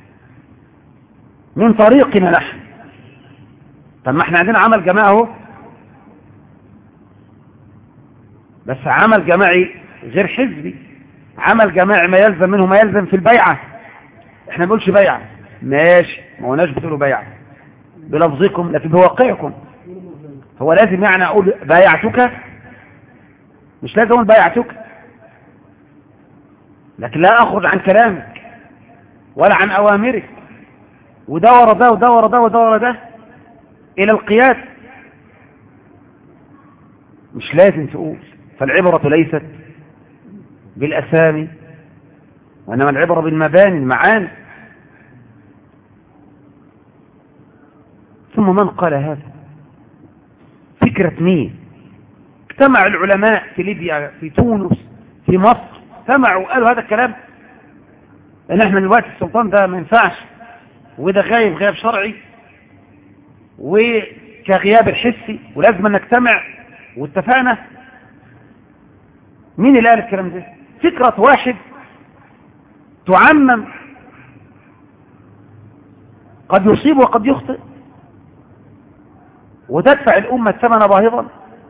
من طريقنا نحن. طب ما احنا عندنا عمل جماعي اهو، بس عمل جماعي غير حزبي، عمل جماعي ما يلزم منه ما يلزم في البيعة. احنا ما بنقولش بيعة، ماشي، ما هوناش بتقولوا بيعة بلفظكم لكن بواقعكم. هو لازم يعني اقول بايعتك؟ مش لازم اقول بايعتك، لكن لا اخرج عن كلامك ولا عن اوامرك، وده ورا ده وده ورا ده وده ورا ده الى القياس. مش لازم تقول. فالعبرة ليست بالاسامي وانما العبرة بالمباني المعاني. ثم من قال هذا؟ فكرة مين؟ اجتمع العلماء في ليبيا، في تونس، في مصر، سمعوا وقالوا هذا الكلام، ان احنا دلوقتي السلطان ده ما ينفعش، وده غياب شرعي وكغياب الحسي ولازم نجتمع واتفقنا. مين اللي قال الكلام ده؟ فكرة واحد تعمم، قد يصيب وقد يخطئ، وتدفع الأمة الثمن باهظا.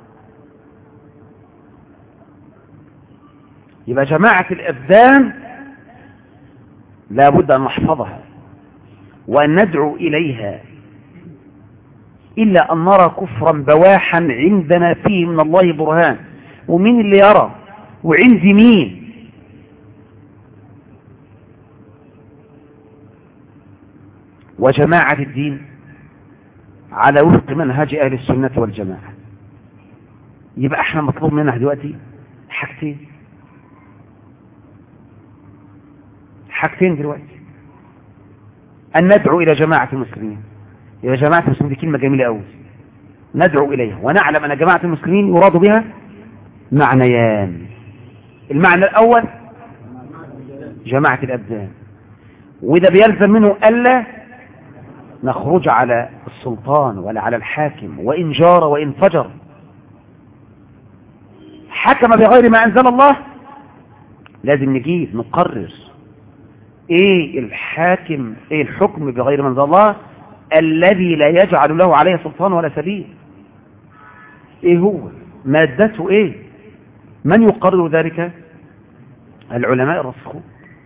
يبقى جماعة الأبدان لا بد أن نحفظها وأن ندعو إليها، إلا أن نرى كفرا بواحا عندنا فيه من الله برهان. ومين اللي يرى؟ وعند مين؟ وجماعة الدين على وفق منهج أهل السنة والجماعة. يبقى احنا مطلوب منها دلوقتي حاجتين دلوقتي: أن ندعو إلى جماعة المسلمين. إلى جماعة المسلمين دي كلمة جميلة أوي، ندعو إليها ونعلم أن جماعة المسلمين يراد بها معنيان. المعنى الأول جماعة الأبدان، وإذا بيلزم منه ألا نخرج على السلطان ولا على الحاكم وإن جار وإن فجر. حكم بغير ما أنزل الله، لازم نجيب نقرر ايه الحاكم، ايه الحكم بغير ما انزل الله الذي لا يجعل له عليه سلطان ولا سبيل. ايه هو؟ مادته ايه؟ من يقرر ذلك؟ العلماء الراسخون.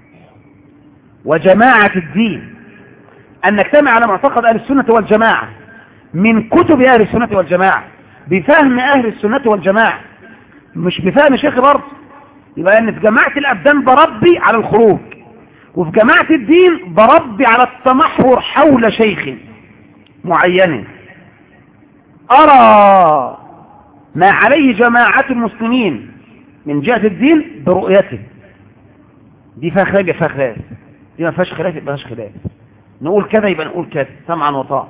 وجماعة الدين أن نجتمع على معتقد أهل السنة والجماعة من كتب أهل السنة والجماعة بفهم أهل السنة والجماعة، مش بفهم شيخ برضه. يبقى أن في جماعة الأبدان بربي على الخروج، وفي جماعة الدين بربي على التمحور حول شيخ معين أرى ما عليه جماعة المسلمين من جهة الدين برؤيته. دي فيها خلاف، فيها خلاف، دي ما فيهاش خلاف، يبقى فيهاش خلاف. نقول كذا يبقى نقول كذا سمعا وطاعة.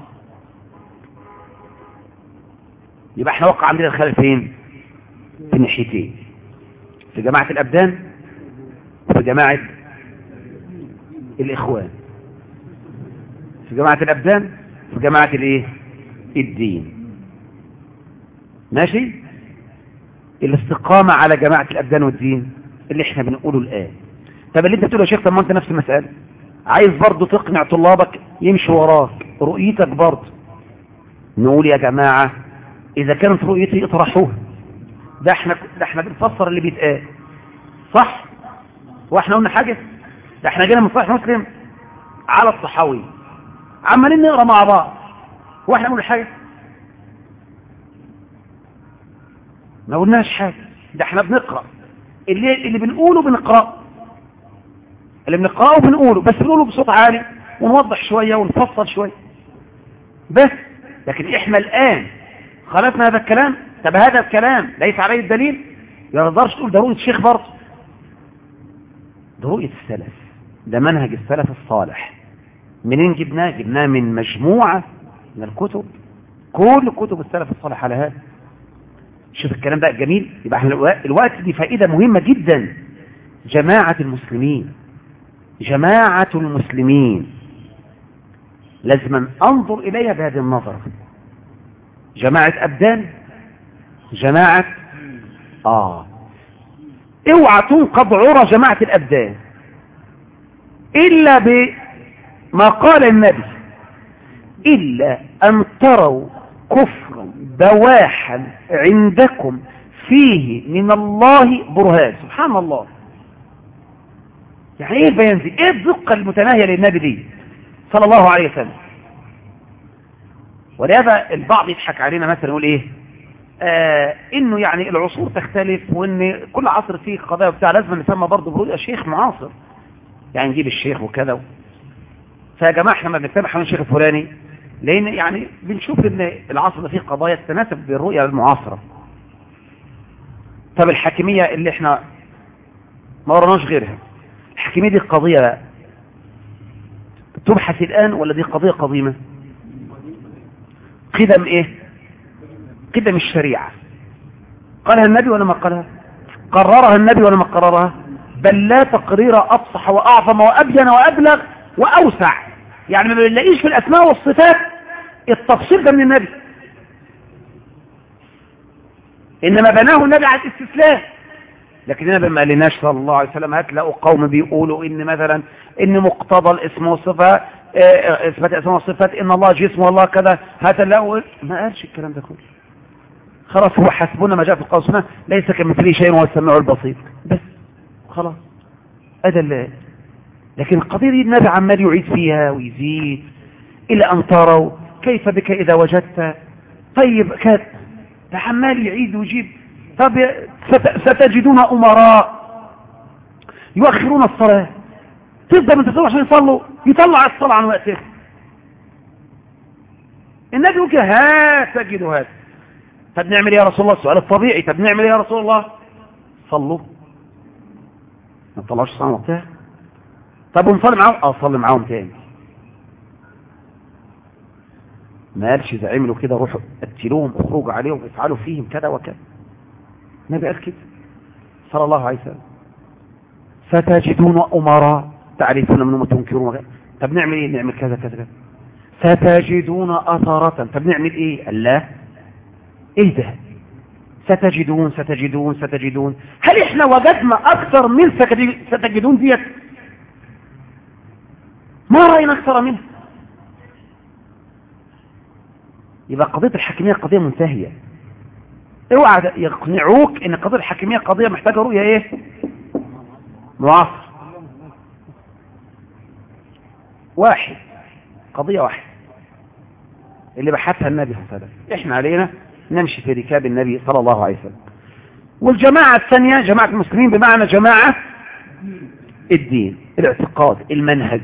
يبقى احنا وقع عندنا الخلاف فين؟ في الناحيتين، في جماعة الأبدان وفي جماعة الإخوان. في جماعة الأبدان وفي جماعة الايه؟ الدين. ماشي؟ الاستقامة على جماعة الأبدان والدين اللي احنا بنقوله الآن. طب اللي انت بتقوله يا شيخ، طب ما انت نفس المسألة، عايز برضو تقنع طلابك يمشي وراك رؤيتك برضو. نقول يا جماعة إذا كانت رؤيتي اطرحوها، ده احنا بنفسر اللي بيتقال صح؟ واحنا قلنا حاجة؟ ده احنا جينا من صحيح مسلم على الصحاوي عمالين نقرا مع بعض، واحنا نقول حاجة؟ ما قلناش حاجة، ده احنا بنقرا اللي بنقوله بنقراه، اللي بنقراه بنقوله، بس بنقوله بصوت عالي ونوضح شوية ونفصل شوية بس. لكن احنا الآن خلفنا هذا الكلام. طب هذا الكلام ليس عليه الدليل، ما تقدرش تقول ده رؤية الشيخ برضه، ده رؤية السلف، ده منهج السلف الصالح. منين جبناه؟ جبناه من مجموعة من الكتب، كل كتب السلف الصالح على هذا. شوف الكلام ده جميل. يبقى احنا الوقت دي فائدة مهمة جدا. جماعة المسلمين، جماعة المسلمين لازم انظر اليها بهذه النظرة. جماعة أبدان، جماعة اوعى تنقض عرى جماعة الأبدان إلا بما قال النبي: إلا أن تروا كفرا بواحا عندكم فيه من الله برهان. سبحان الله، يعني ايه البيان دي؟ ايه الدقة المتناهية للنبي دي صلى الله عليه وسلم؟ ولهذا البعض يضحك علينا مثلا يقول ايه انه يعني العصور تختلف، وان كل عصر فيه قضايا وبتاع، لازم نسمى برضه برؤية شيخ معاصر، يعني نجيب الشيخ وكذا. فيا جماعة احنا ما بنتابع حوالين الشيخ الفلاني، لان يعني بنشوف ان العصر ده فيه قضايا تتناسب بالرؤية المعاصرة. طب الحاكمية اللي احنا ما ورناش غيرها، الحاكمية دي قضية تبحث الآن ولا دي قضية قديمة؟ قدم ايه؟ قدم الشريعة. قالها النبي ولا ما قالها؟ قررها النبي ولا ما قررها؟ بل لا تقرير أفصح وأعظم وأبين وأبلغ وأوسع. يعني ما بنلاقيش في الأسماء والصفات التفصيل ده من النبي، إنما بناه النبي على الاستسلام. لكن النبي ما قالناش صلى الله عليه وسلم هتلاقوا قوم بيقولوا إن مثلا إن مقتضى الاسم والصفات إثبات الاسماء والصفات إن الله جسم والله كذا، هتلاقوا ما قالش الكلام ده كله. خلاص هو حسبنا ما جاء في القرآن والسنة ليس كمثله شيء وهو السميع البصير، بس خلاص هذا اللي. لكن القضية دي النبي عمال يعيد فيها ويزيد إلى أن تروا كيف بك إذا وجدت. طيب كذا ده عمال يعيد ويجيب. طب ستجدون أمراء يؤخرون الصلاة، تفضل من تصلوا عشان يصلوا، يطلع الصلاة عن وقتها. النبي يقول كده ها تجدوا هذا. طب نعمل يا رسول الله؟ السؤال الطبيعي طب نعمل يا رسول الله؟ صلوا، ما تطلعوش الصلاة عن وقتها. طب ونصلي معاهم؟ صلي معاهم تاني. ما قالش إذا عملوا كده روحوا قتلوهم اخرجوا عليهم افعلوا فيهم كذا وكذا. النبي قال كده صلى الله عليه وسلم ستجدون أمراء تعرفون منهم وتنكرون. طب نعمل ايه؟ نعمل كذا كذا كذا. ستجدون أثرة. طب نعمل ايه؟ الله ايه ده؟ ستجدون ستجدون ستجدون. هل احنا وجدنا اكثر من ستجدون ديت؟ ما رأينا اكثر منها. يبقى قضية الحاكمية قضية منتهية. اوعى يقنعوك ان قضية الحاكمية قضية محتاجة رؤية ايه؟ معاصر. واحد، قضية واحد اللي بحثها النبي صلى الله عليه وسلم. احنا علينا نمشي في ركاب النبي صلى الله عليه وسلم. والجماعة الثانية جماعة المسلمين بمعنى جماعة الدين، الاعتقاد، المنهج.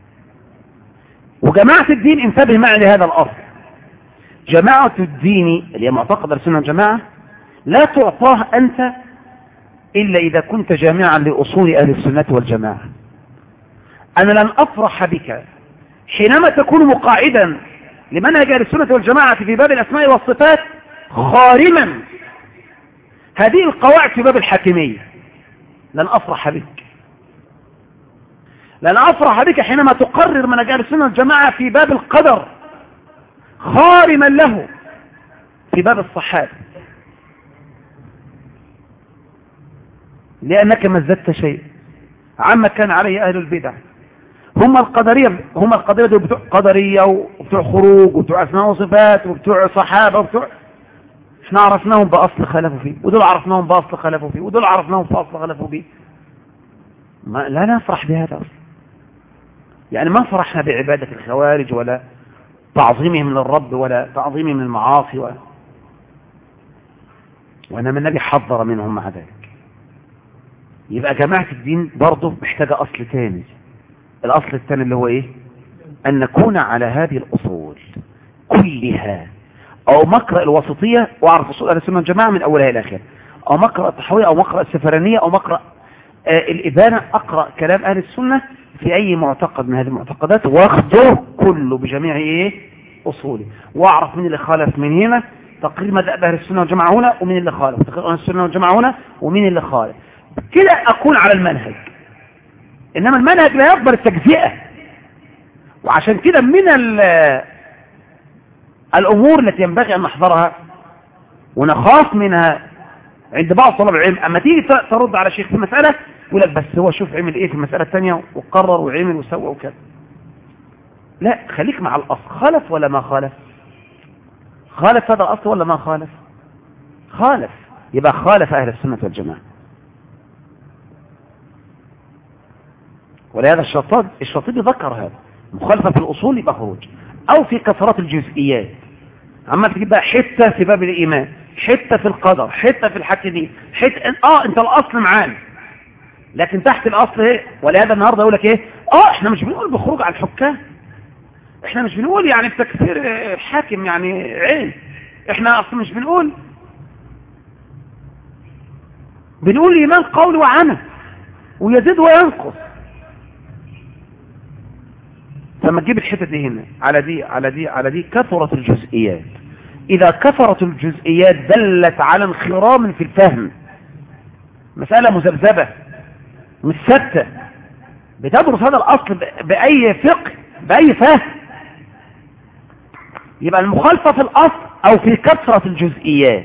وجماعة الدين انتبه معي لهذا الأصل. جماعة الدين اللي هي معتقد السنة والجماعة لا تعطاه أنت إلا إذا كنت جامعا لأصول أهل السنة والجماعة. أنا لن أفرح بك حينما تكون مقاعدا لمنهج أهل السنة والجماعة في باب الأسماء والصفات خارما هذه القواعد في باب الحاكمية. لن أفرح بك. لن أفرح بك حينما تقرر منهج أهل السنة والجماعة في باب القدر خارما له في باب الصحابة، لأنك ما زدت شيء عما كان عليه أهل البدع. هم القدرية دول بتوع قدرية وبتوع خروج وبتوع أسماء وصفات وبتوع صحابة وبتوع. احنا عرفناهم بأصل خلفوا فيه، ودول عرفناهم بأصل خلفوا فيه، ودول عرفناهم بأصل خلفوا فيه. لا نفرح بهذا أصلا. يعني ما فرحنا بعبادة الخوارج ولا تعظيمهم للرب ولا تعظيمهم للمعاصي وإنما النبي حذر منهم مع ذلك. يبقى جماعة الدين برضه محتاجة أصل ثاني. الأصل الثاني اللي هو إيه؟ أن نكون على هذه الأصول كلها، أو مقرأ الوسطية وأعرف أصول أهل السنة والجماعة من أولها إلى آخرها، أو مقرأ الطحاوية أو مقرأ السفرانية أو مقرأ الإبانة. أقرأ كلام أهل السنة في أي معتقد من هذه المعتقدات واخده كله بجميع إيه؟ أصوله، وأعرف من اللي خالف من هنا تقرير مذهب أهل السنة والجماعة هنا، ومن اللي خالف تقرير أهل السنة والجماعة هنا، ومن اللي خالف. كده أكون على المنهج. إنما المنهج لا يقبل التجزئة. وعشان كده من الأمور التي ينبغي أن نحذرها ونخاف منها عند بعض طلاب العلم، أما تيجي ترد على شيخ في مسألة يقول لك بس هو شوف عمل إيه في المسألة الثانية وقرر وعمل وسوى وكذا. لا، خليك مع الأصل. خالف ولا ما خالف؟ خالف هذا الأصل ولا ما خالف؟ خالف. يبقى خالف أهل السنة والجماعة. ولهذا الشاطبي ذكر هذا، مخالفة في الأصول يبقى خروج، أو في كثرات الجزئيات، عما تجيب بقى حتة في باب الإيمان، حتة في القدر، حتة في الحاكمين، حتة انت الأصل معانا، لكن تحت الأصل ايه؟ ولهذا النهاردة يقول لك ايه؟ احنا مش بنقول بخروج على الحكام، احنا مش بنقول يعني بتكفير الحاكم يعني عين، احنا اصلا مش بنقول ايمان قول وعمل ويزيد وينقص. فما تجيب الحتة دي هنا على دي على دي على دي، كثرت الجزئيات. اذا كثرت الجزئيات دلت على انخرام في الفهم، مسألة مذبذبة مش ثابتة، بتدرس هذا الاصل باي فقه باي فهم، يبقى المخالفة في الاصل او في كثرة الجزئيات.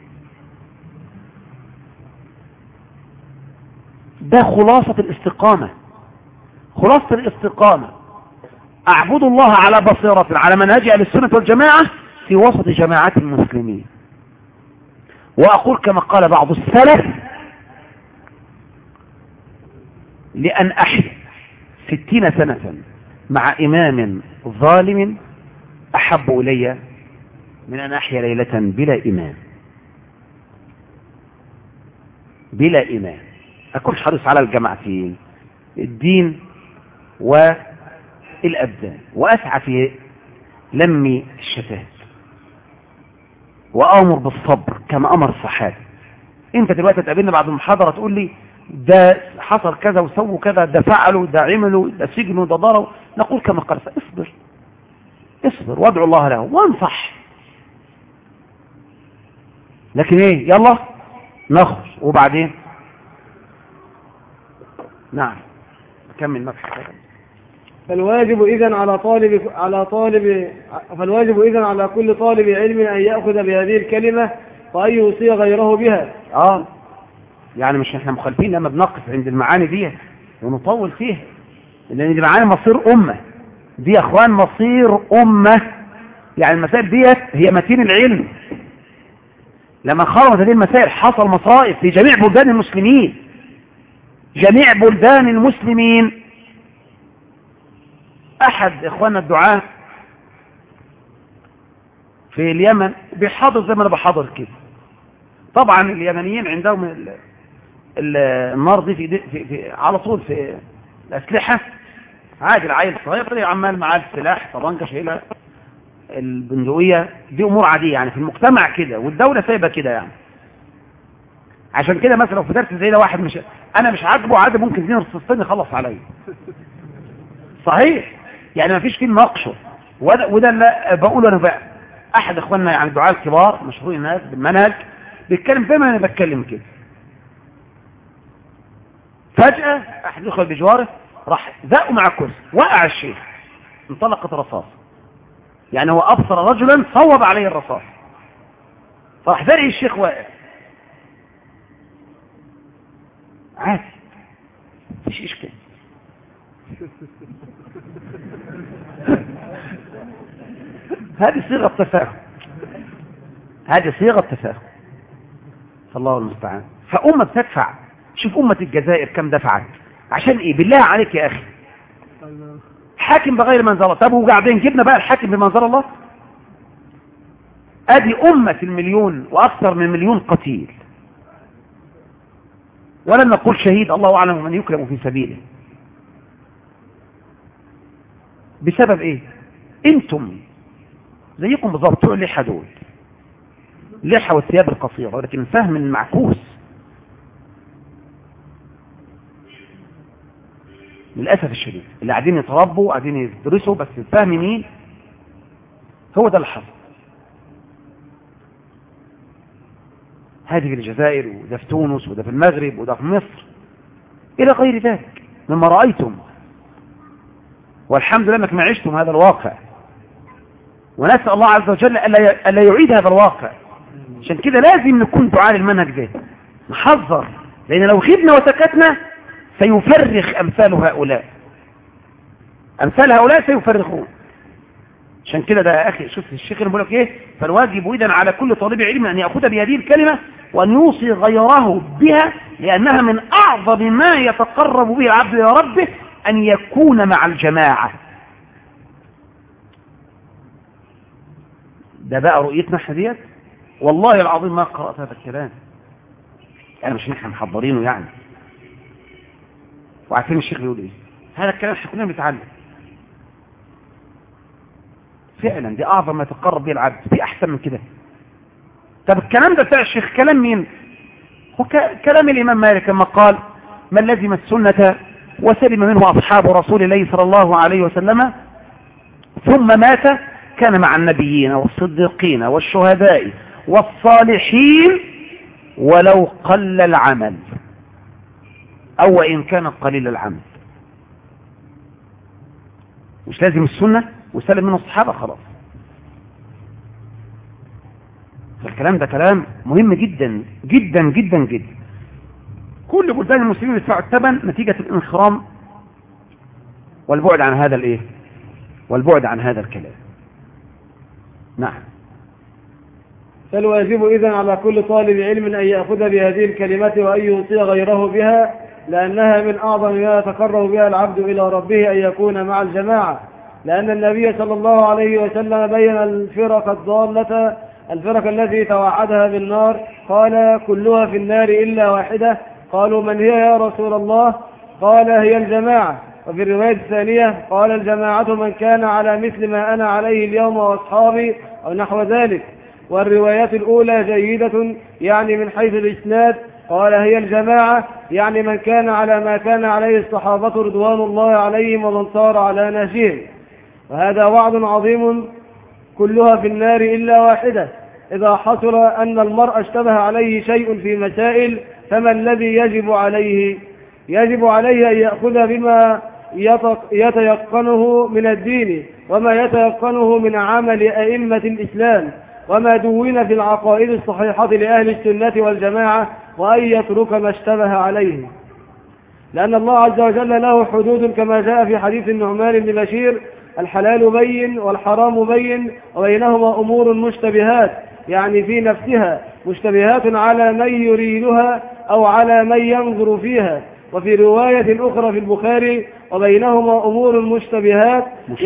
ده خلاصة الاستقامة. خلاصة الاستقامة اعبد الله على بصيرة على منهج اهل السنة والجماعة في وسط جماعات المسلمين، واقول كما قال بعض السلف: لأن أحيا 60 سنة مع إمام ظالم أحب إلي من أن أحيا ليلة بلا إمام. بلا إمام أكون حريص على الجماعتين، الدين والأبدان، وأسعى في لم الشتات، وأمر بالصبر كما أمر الصحابة. أنت دلوقتي تقابلنا بعد المحاضرة تقول لي ده حصل كذا وسووا كذا، ده فعلوا، ده عملوا، ده سجنوا، ده ضروا، نقول كما قال: اصبر وادعو الله له وانصح. لكن ايه؟ يلا نخرج وبعدين نعم نكمل مبحث. فالواجب إذن على كل طالب علم أن يأخذ بهذه الكلمة وأن يوصي غيره بها. يعني مش احنا مخالفين لما بنقف عند المعاني دي ونطول فيها، لأن دي معاني مصير أمة، دي يا أخوان مصير أمة. يعني المسائل دي هي متين العلم. لما خرجت هذه المسائل حصل مصائب في جميع بلدان المسلمين، جميع بلدان المسلمين. أحد إخواننا الدعاة في اليمن بيحاضر زي ما أنا بحاضر كده. طبعا اليمنيين عندهم النار دي في على طول في الأسلحة، عادي العيل صغير عمال معاه السلاح طبعا شايلها البندقية، دي أمور عادية يعني في المجتمع كده، والدولة سايبة كده يعني. عشان كده مثلا لو في درس زي ده واحد أنا مش عاجبه عادي، ممكن دين الصفين يخلص عليا. صحيح يعني ما فيش فيه مناقشه. وده اللي بقوله أنا بقى. أحد إخواننا يعني الدعاة الكبار مشهورين الناس بالمنهج بيتكلم زي ما أنا بتكلم كده، فجأة أحد يدخل بجواره راح ذاقه مع كرسي، وقع الشيخ، انطلقت رصاص. يعني هو أبصر رجلا صوب عليه الرصاص، فراح ذري الشيخ واقع عادي مفيش إشكال. هذه صيغة تفاهم، هذه صيغة تفاهم، فالله المستعان. فأمة بتدفع. شوف أمة الجزائر كم دفعت عشان إيه؟ بالله عليك يا أخي، حاكم بغير منزل الله. طب وقاعدين جبنا بقى الحاكم بمنزل الله. أدي أمة المليون وأكثر من مليون قتيل، ولن نقول شهيد، الله أعلم من يكرم في سبيله. بسبب إيه؟ أنتم زيكم بالضبط بتوع اللحى دول، اللحى والثياب القصيرة، ولكن الفهم المعكوس للأسف الشديد. اللي قاعدين يتربوا قاعدين يدرسوا، بس الفهم مين؟ هو ده اللي حصل. هذه في الجزائر، وده في تونس، وده في المغرب، وده في مصر، إلى غير ذلك مما رأيتم. والحمد لله انكم عشتم هذا الواقع، ونسأل الله عز وجل ألا يعيد هذا الواقع. عشان كده لازم نكون دعاء للمنهج ده، نحذر، لأن لو غبنا وسكتنا سيفرخ أمثال هؤلاء، أمثال هؤلاء سيفرخون. عشان كده ده يا أخي شوف الشيخ اللي بيقول لك إيه: فالواجب إذن على كل طالب علم أن يأخذ بهذه الكلمة وأن يوصي غيره بها، لأنها من أعظم ما يتقرب به العبد إلى ربه، أن يكون مع الجماعة. ده بقى رؤيتنا احنا ديت. والله العظيم ما قرأت هذا الكلام، يعني مش نحن محضرينه يعني، وعارفين الشيخ يقول ايه. هذا الكلام احنا كلنا بنتعلم فعلا. دي اعظم ما يتقرب به العبد، في احسن من كده. طب الكلام ده بتاع الشيخ كلام مين؟ هو كلام الامام مالك لما قال: من لزم السنة وسلم منه اصحاب رسول الله صلى الله عليه وسلم ثم مات كان مع النبيين والصديقين والشهداء والصالحين ولو قل العمل او وان كان قليل العمل. مش لازم السنة وسلم منه الصحابة خلاص. الكلام ده كلام مهم جدا جدا جدا جدا. كل بلدان المسلمين يدفعوا الثمن نتيجة الانخرام والبعد عن هذا الايه، والبعد عن هذا الكلام. نعم. فالواجب إذن على كل طالب علم أن يأخذ بهذه الكلمات وأن يوصي غيره بها، لأنها من أعظم ما يتقرب بها العبد إلى ربه أن يكون مع الجماعة، لأن النبي صلى الله عليه وسلم بين الفرق الضالة، الفرق التي توعدها بالنار، قال: كلها في النار إلا واحدة. قالوا: من هي يا رسول الله؟ قال: هي الجماعة. وفي الرواية الثانية قال: الجماعة من كان على مثل ما أنا عليه اليوم وأصحابي، أو نحو ذلك. والروايات الأولى جيدة يعني من حيث الإسناد، قال: هي الجماعة يعني من كان على ما كان عليه الصحابة رضوان الله عليهم ومن صار على نهجهم. وهذا وعد عظيم، كلها في النار إلا واحدة. إذا حصل أن المرء اشتبه عليه شيء في مسائل، فما الذي يجب عليه؟ يجب عليه أن يأخذ بما يتيقنه من الدين، وما يتيقنه من عمل أئمة الإسلام، وما دون في العقائد الصحيحة لأهل السنة والجماعة، وأن يترك ما اشتبه عليه، لأن الله عز وجل له حدود، كما جاء في حديث النعمان بن بشير: الحلال بين والحرام بين وبينهما أمور مشتبهات، يعني في نفسها مشتبهات على من يريدها أو على من ينظر فيها. وفي رواية أخرى في البخاري: وبينهما أمور مشتبهات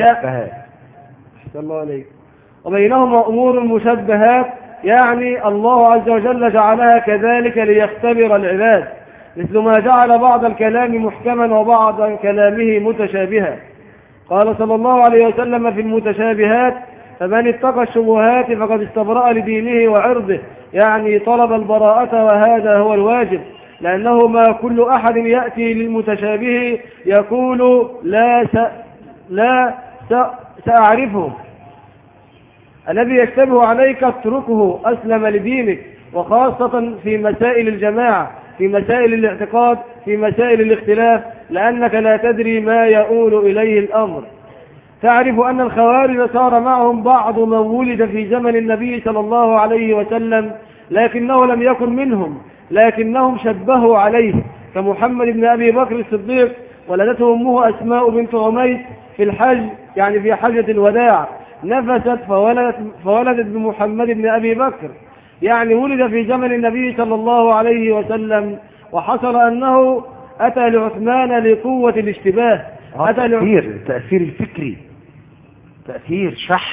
وبينهما أمور مشبهات، يعني الله عز وجل جعلها كذلك ليختبر العباد، مثل ما جعل بعض الكلام محكما وبعض كلامه متشابها. قال صلى الله عليه وسلم في المتشابهات: فمن اتقى الشبهات فقد استبرأ لدينه وعرضه، يعني طلب البراءة، وهذا هو الواجب، لأنه ما كل أحد يأتي للمتشابه يقول: لا سأعرفه. الذي يشتبه عليك اتركه، أسلم لدينك، وخاصة في مسائل الجماعة، في مسائل الاعتقاد، في مسائل الاختلاف، لأنك لا تدري ما يؤول إليه الأمر. تعرف أن الخوارج صار معهم بعض من ولد في زمن النبي صلى الله عليه وسلم، لكنه لم يكن منهم، لكنهم شبهوا عليه، كمحمد بن أبي بكر الصديق، ولدته أمه أسماء بنت عميس في الحج، يعني في حجة الوداع، نفست فولدت بمحمد بن أبي بكر، يعني ولد في زمن النبي صلى الله عليه وسلم. وحصل أنه أتى لعثمان لقوة الاشتباه. تأثير الفكري، تأثير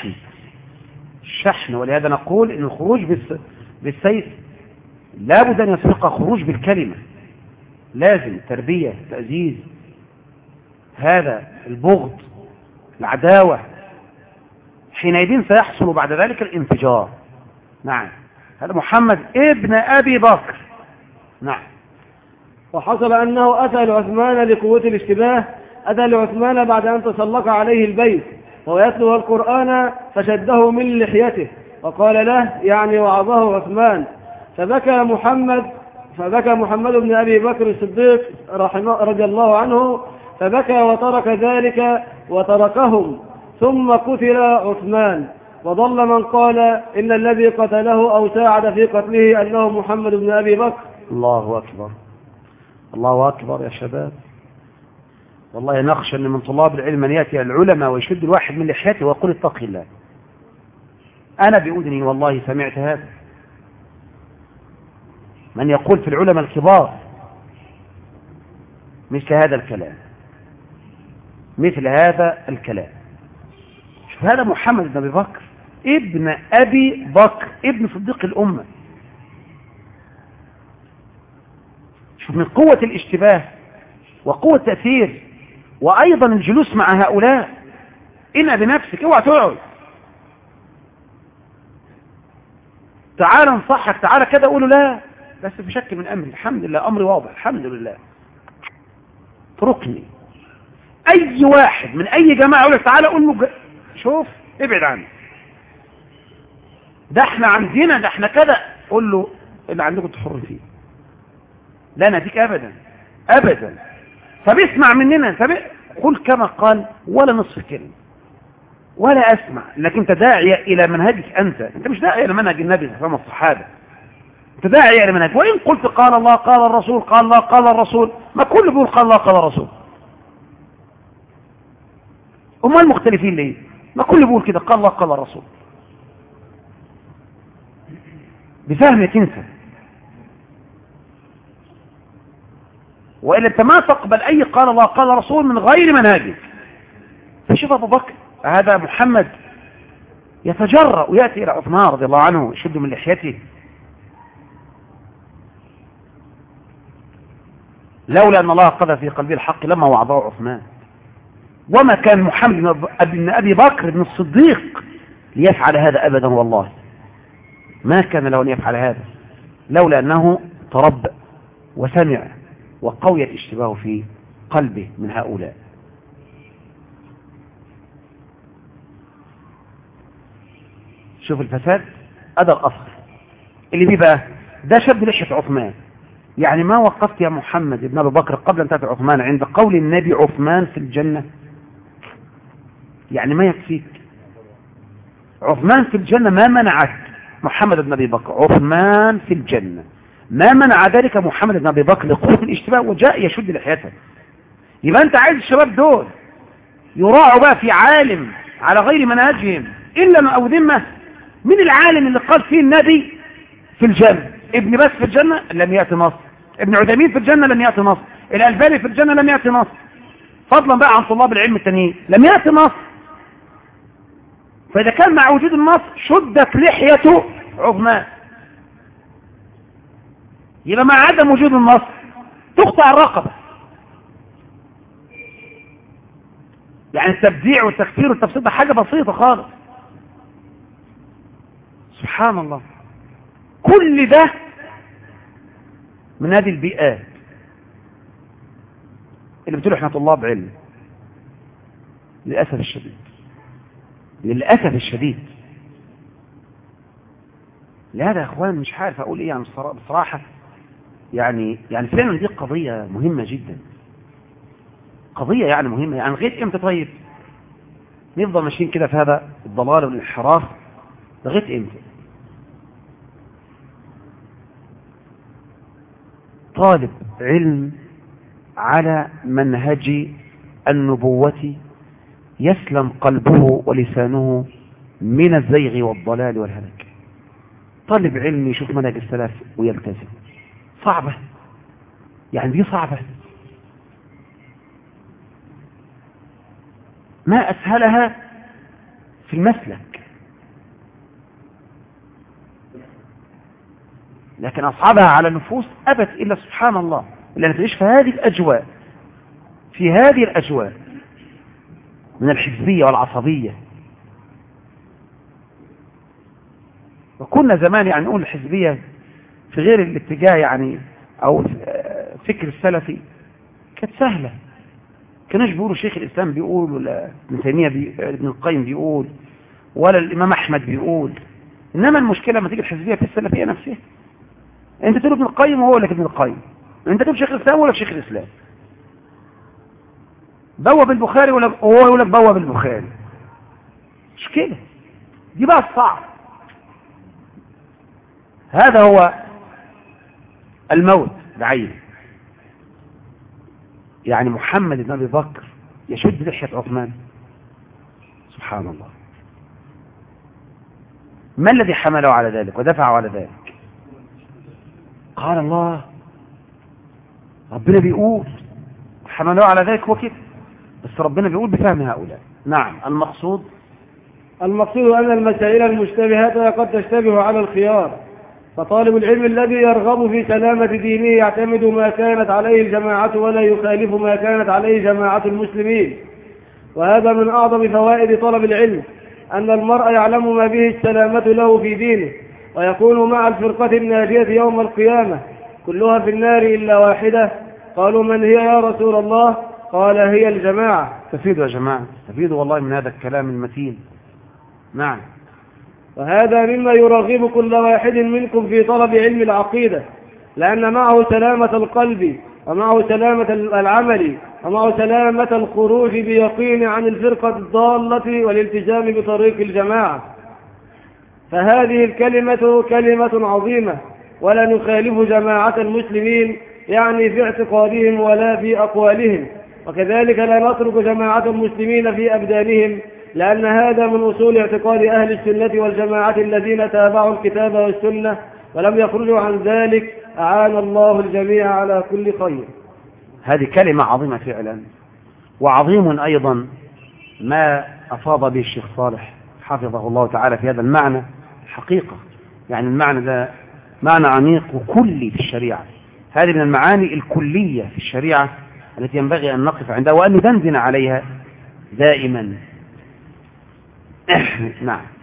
شحن. ولهذا نقول إن الخروج بالسيف لا بد أن يسبق خروج بالكلمة، لازم تربية، تأزيز، هذا البغض، العداوة، حينئذ سيحصل بعد ذلك الانفجار. نعم، هذا محمد ابن أبي بكر. نعم. وحصل أنه أتى لعثمان لقوة الاشتباه، أتى لعثمان بعد أن تسلق عليه البيت وهو يتلو القرآن، فشده من لحيته وقال له، يعني وعظه عثمان، فبكى محمد بن أبي بكر الصديق رضي الله عنه، فبكى وترك ذلك وتركهم، ثم قتل عثمان، وضل من قال إن الذي قتله أو ساعد في قتله أنه محمد بن أبي بكر. الله أكبر، الله أكبر يا شباب. والله نخشى أن من طلاب العلم من يأتي العلماء ويشد الواحد من لحيته ويقول اتق الله. أنا بأذني والله سمعت هذا، من يقول في العلماء الكبار مثل هذا الكلام. مثل هذا الكلام. شوف هذا محمد بن أبي بكر ابن أبي بكر ابن صديق الأمة. شوف من قوة الاشتباه وقوة التأثير، وأيضا الجلوس مع هؤلاء. إن بنفسك اوعى تقعد، تعال انصحك، تعال كده قوله لا بس بشك من أمري، الحمد لله أمري واضح الحمد لله، اتركني. أي واحد من أي جماعة يقول لك تعال قول له شوف ابعد عنه، ده احنا عندنا، ده احنا كده، قول له اللي عندكم تحر فيه، لا ناديك أبدا أبدا. فبيسمع مننا، قل كما قال ولا نصف كلمة ولا أسمع، لكن أنت داعية إلى منهجك، أنت مش داعية إلى منهج النبي صلى الله عليه وسلم والصحابة، أنت داعية إلى منهج. وإن قلت قال الله قال الرسول قال الله قال الرسول، ما كل بيقول قال الله قال الرسول، هم المختلفين ليه؟ ما كل بيقول كده قال الله قال الرسول، بفهم تنسى. وإلا أنت ما تقبل أي قال الله قال الرسول من غير منهجك. فشوف أبو بكر هذا محمد يتجرأ ويأتي إلى عثمان رضي الله عنه يشد من لحيته، لولا أن الله قذف في قلبه الحق لما وعظه عثمان. وما كان محمد بن أبي بكر بن الصديق ليفعل هذا أبدا، والله ما كان له أن يفعل هذا لولا أنه تربى وسمع وقوي الاشتباه في قلبه من هؤلاء. شوف الفساد هذا الأصل اللي بيه بقى، ده شد لحية عثمان. يعني ما وقفت يا محمد بن أبي بكر قبل أن تأتي عثمان عند قول النبي عثمان في الجنة؟ يعني ما يكفيك عثمان في الجنة؟ ما منعك محمد بن أبي بكر عثمان في الجنة؟ ما منع ذلك محمد بن أبي بكر لقوة الاشتباه وجاء يشد لحيته. يبقى أنت عايز الشباب دول يراعوا بقى في عالم على غير منهجهم إلا أو ذمة. من العالم اللي قال فيه النبي في الجنة؟ ابن باز في الجنة لم يأتي نص، ابن عثيمين في الجنة لم يأتي نص، الألباني في الجنة لم يأتي نص، فضلا بقى عن طلاب العلم التانيين لم يأتي نص. فإذا كان مع وجود النص شدت لحية عثمان، يبقى مع عدم وجود النص تقطع الرقبة. يعني التبديع والتكفير والتفسير ده حاجة بسيطة خالص. سبحان الله، كل ده من هذه البيئات اللي بتقول احنا طلاب علم. للأسف الشديد، للأسف الشديد. لهذا يا اخوان مش عارف اقول ايه يعني بصراحة. يعني فعلا دي قضية مهمة جدا، قضية يعني مهمة. يعني لغاية امتى طيب نفضل ماشيين كده في هذا الضلال والانحراف؟ لغاية امتى؟ طالب علم على منهج النبوة يسلم قلبه ولسانه من الزيغ والضلال والهلك. طالب علم يشوف منهج السلف ويلتزم. صعبة، يعني دي صعبة، ما أسهلها في المسلك، لكن أصعبها على النفوس أبت إلا سبحان الله إلا تعيش في هذه الأجواء، في هذه الأجواء من الحزبية والعصبية. وكنا زمان يعني نقول الحزبية في غير الاتجاه يعني أو فكر السلفي كانت سهلة، كانوش بيقولوا شيخ الإسلام بيقول، ولا ابن تيمية ابن القيم بيقول، ولا الإمام أحمد بيقول. إنما المشكلة لما تيجي الحزبية في السلفية نفسها، أنت تقول ابن القيم وهو لك ابن القيم، أنت تقول شيخ الإسلام ولا شيخ الإسلام، بواب البخاري ولا هو يقول لك بواب البخاري. مشكلة دي بقى الصعب. هذا هو الموت بعينه. يعني محمد بن أبي بكر يشد لحية عثمان، سبحان الله. ما الذي حمله على ذلك ودفعه على ذلك؟ قال الله، ربنا بيقول حمله على ذلك وكده. بس ربنا بيقول بفهم هؤلاء. نعم. المقصود أن المسائل المشتبهات قد تشتبه على الخيار، فطالب العلم الذي يرغب في سلامة دينه يعتمد ما كانت عليه الجماعة ولا يخالف ما كانت عليه جماعة المسلمين. وهذا من أعظم فوائد طلب العلم، أن المرء يعلم ما به السلامة له في دينه، ويكون مع الفرقة الناجية يوم القيامة، كلها في النار إلا واحدة. قالوا من هي يا رسول الله؟ قال هي الجماعة. استفيدوا يا جماعة، استفيدوا والله من هذا الكلام المتين. نعم. وهذا مما يرغب كل واحد منكم في طلب علم العقيدة، لأن معه سلامة القلب، ومعه سلامة العمل، ومعه سلامة الخروج بيقين عن الفرقة الضالة والالتزام بطريق الجماعة. فهذه الكلمة كلمة عظيمة، ولا نخالف جماعة المسلمين يعني في اعتقادهم ولا في أقوالهم، وكذلك لا نترك جماعة المسلمين في أبدانهم، لأن هذا من أصول اعتقاد أهل السنة والجماعة الذين تابعوا الكتاب والسنة ولم يخرجوا عن ذلك. أعان الله الجميع على كل خير. هذه كلمة عظيمة فعلا، وعظيم أيضا ما أفاض به الشيخ صالح حفظه الله تعالى في هذا المعنى حقيقة. يعني المعنى ده معنى عميق وكلي في الشريعة، هذه من المعاني الكلية في الشريعة التي ينبغي أن نقف عندها وأن ندندن عليها دائما. نعم.